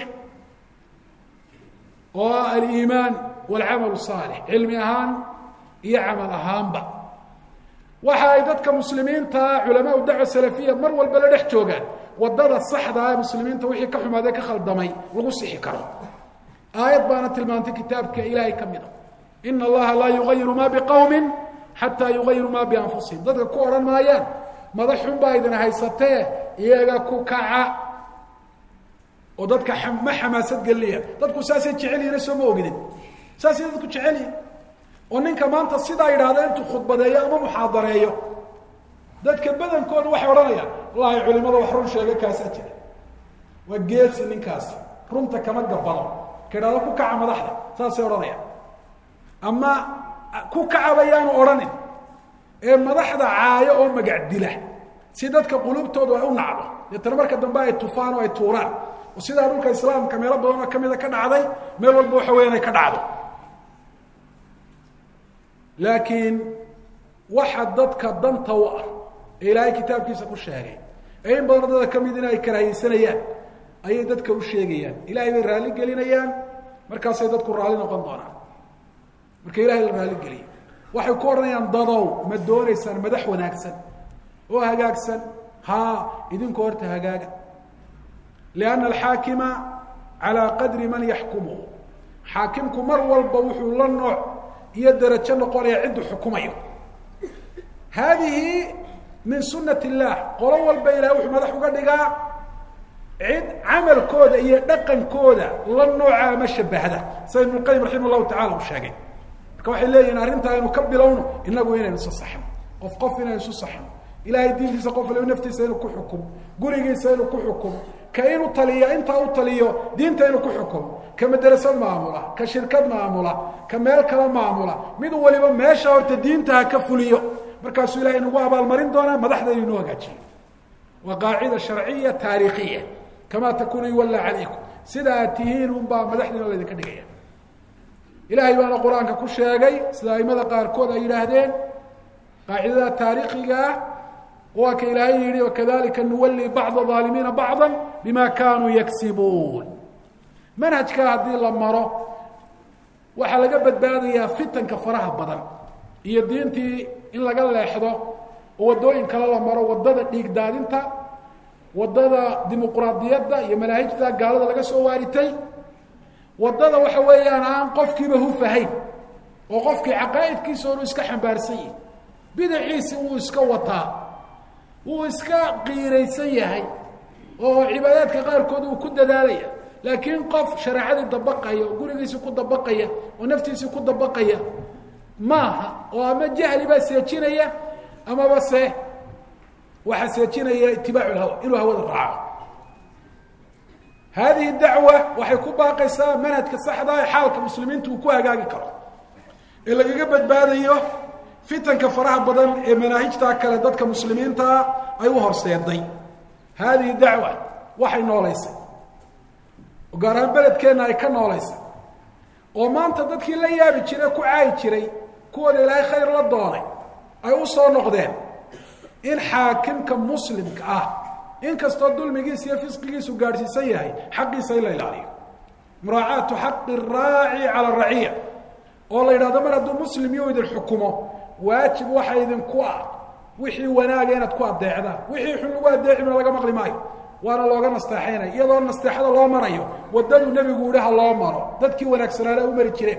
oo aliimaan walcamal saalix cilmi ahaan iyo camal ahaanba waxa ay dadka muslimiinta culamaa dacwa salafiya mar walba la dhex joogaan wadada saxda ah muslimiinta wixii ka xumaadee ka khaldamay lagu sixi karo aayad baana tilmaantay kitaabka ilaahay ka mida ina allaha laa yugayiru ma biqowmin xataa yugayiru ma bianfusihim dadka ku odhan maayaan madaxun baa idin haysatee iyaga ku kaca oo dadka ma xamaasad gelinaya dadku saasay jecel yihiin soo ma ogidin saasay dadku jecel yihiin oo ninka maanta sidaa yidhaahda intuu khudbadeeyo ama muxaadareeyo dadka badankooda waxay odhanayaan wallaahi culimada wax run sheega kaasaa jira waa geesi ninkaasi runta kama gabado ka idhahdo ku kaca madaxda saasay odhanayaan ama ku kacabayaanu odhanin ee madaxda caayo oo magac dila si dadka qulubtoodu ay u nacdo deetana marka dambe ay tufaan oo ay tuuraan oo sidaa dhulka islaamka meelo badan oo kamida ka dhacday meel walba waxa weya inay ka dhacdo laakiin waxa dadka danta u ah ee ilaahay kitaabkiisa ku sheegay ee in badan dadka kamid in ay karaahiysanayaan ayay dadka u sheegayaan ilaahay bay raalli gelinayaan markaasay dadku raalli noqon doonaan marka ilaahay la raalli geliyo waxay ku odhanayaan dadow ma doonaysaan madax wanaagsan oo hagaagsan haa idinku horta hagaaga lianna alxaakima calaa qadri man yaxkumuhu xaakimku mar walba wuxuu la nooc iyo darajo noqonaya ciddu xukumayo haadihi min sunat illah qolo walba ilahay wuxuu madax uga dhigaa cid camalkooda iyo dhaqankooda la nooca ama shabahda sida ibnu lqayim raximah llahu tacala uu sheegay marka waxay leeyihin arrintaa aynu ka bilowno inagu inaynu isu saxno qof inaynu isu saxno ilahay diintiisa qof le naftiisa inuu ku xukumo gurigiisa inuu ku xukumo ka inuu taliya intaa u taliyo diinta inuu ku xukumo ka madrasad maamula ka shirkad maamula ka meel kala maamula mid waliba meesha horta diinta ha ka fuliyo markaasuu ilahay nagu abaalmarin doonaa madaxda inuu noo hagaajiyo waa qaacida sharciya taariikhiya kamaa takunu yuwalla calaykum sida aad tihiin unbaa madaxdiina laydinka dhigaya ilaahay baana qur-aanka ku sheegay sida aimada qaarkood ay yidhaahdeen qaacidada taariikhiga ah waa ka ilaahay yihi wakadalika nuwalli bacda aalimiina bacda bima kanuu yagsibuun manhajkaa haddii la maro waxaa laga badbaadayaa fitanka faraha badan iyo diintii in laga leexdo oo waddooyin kale la maro waddada dhiig daadinta waddada dimuqraadiyadda iyo manaahijta gaalada laga soo waaritay waddada waxa weeyaan aan qofkiiba hufahayn oo qofkii caqaa'idkiisa onu iska xambaarsan yihi bidaciisi wuu iska wataa wuu iska qiiraysan yahay oo cibaadaadka qaarkood uu ku dadaalaya laakiin qof shareecadii dabaqaya oo gurigiisii ku dabaqaya oo naftiisii ku dabaqaya maaha oo ama jahli baa seejinaya amaba se waxaa seejinaya itibaacu lhawa inuu hawada raaco haadihi dacwa waxay ku baaqaysaa manhajka saxda ee xaalka muslimiinta uu ku hagaagi karo ee lagaga badbaadayo fitanka faraha badan ee manaahijtaa kale dadka muslimiintaa ay u horseeday haadihi dacwa waxay noolaysay oo gaar ahaan beledkeenna ay ka noolaysay oo maanta dadkii la yaabi jiray ku caayi jiray kuwooda ilaahay khayr la doonay ay u soo noqdeen in xaakimka muslimka ah inkastoo dulmigiisa iyo fisqigiisu gaadhsiisan yahay xaqiisa in la ilaaliyo muraacaatu xaqi araaci cala araciya oo la yidhahdo mar hadduu muslim iyo idin xukumo waajib waxa idinku ah wixii wanaaga inaad ku adeecdaan wixii xun lagu adeecina laga maqli maayo waana looga nasteexaynaya iyadoo nasteexada loo marayo waddaduu nebigu yihi ha loo maro dadkii wanaagsanaana u mari jireen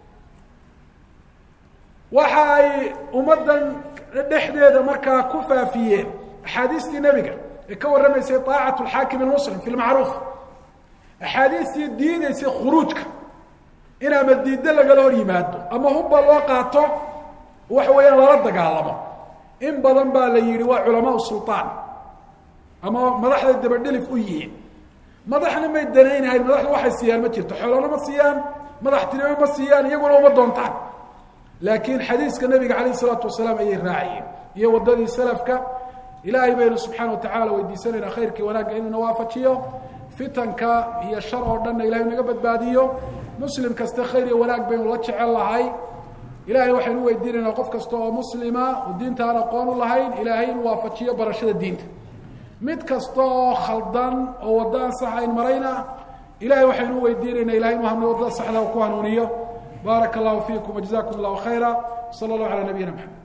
waxa ay ummaddan dhexdeeda markaa ku faafiyeen axaadiistii nebiga ee ka warramaysay طaacatu alxaakim almuslim fi lmacruuf axaadiistii diidaysay khuruujka in ama diiddo lagala hor yimaado ama hubba loo qaato waxa weeyaan lala dagaalamo in badan baa la yidhi waa culamaa sulطaan ama madaxda dabadhelif u yihiin madaxna may danaynahayn madaxda waxay siiyaan ma jirto xoolana ma siiyaan madaxtinimo ma siiyaan iyaguna uma doontaan laakiin xadiiska nabiga calayh isalaatu wasalaam ayay raaciyeen iyo waddadii salafka ilaahay baynu subxaana watacala weydiisanaynaa khayrkii wanaagga inuu na waafajiyo fitanka iyo shar oo dhanna ilahay naga badbaadiyo muslim kasta khayr iyo wanaag baynu la jecel lahay ilahay waxaynu weydiinaynaa qof kasta oo muslima oo diinta aan aqoon u lahayn ilaahay inuu waafajiyo barashada diinta mid kasta oo khaldan oo waddo aan sax ayn marayna ilahay waxaynu weydiinaynaa ilahay inuu hamna waddada saxda ku hanuuniyo baaraka allahu fiikum wajazakum allahu khayra sala allahu calaa nabiyina maxamed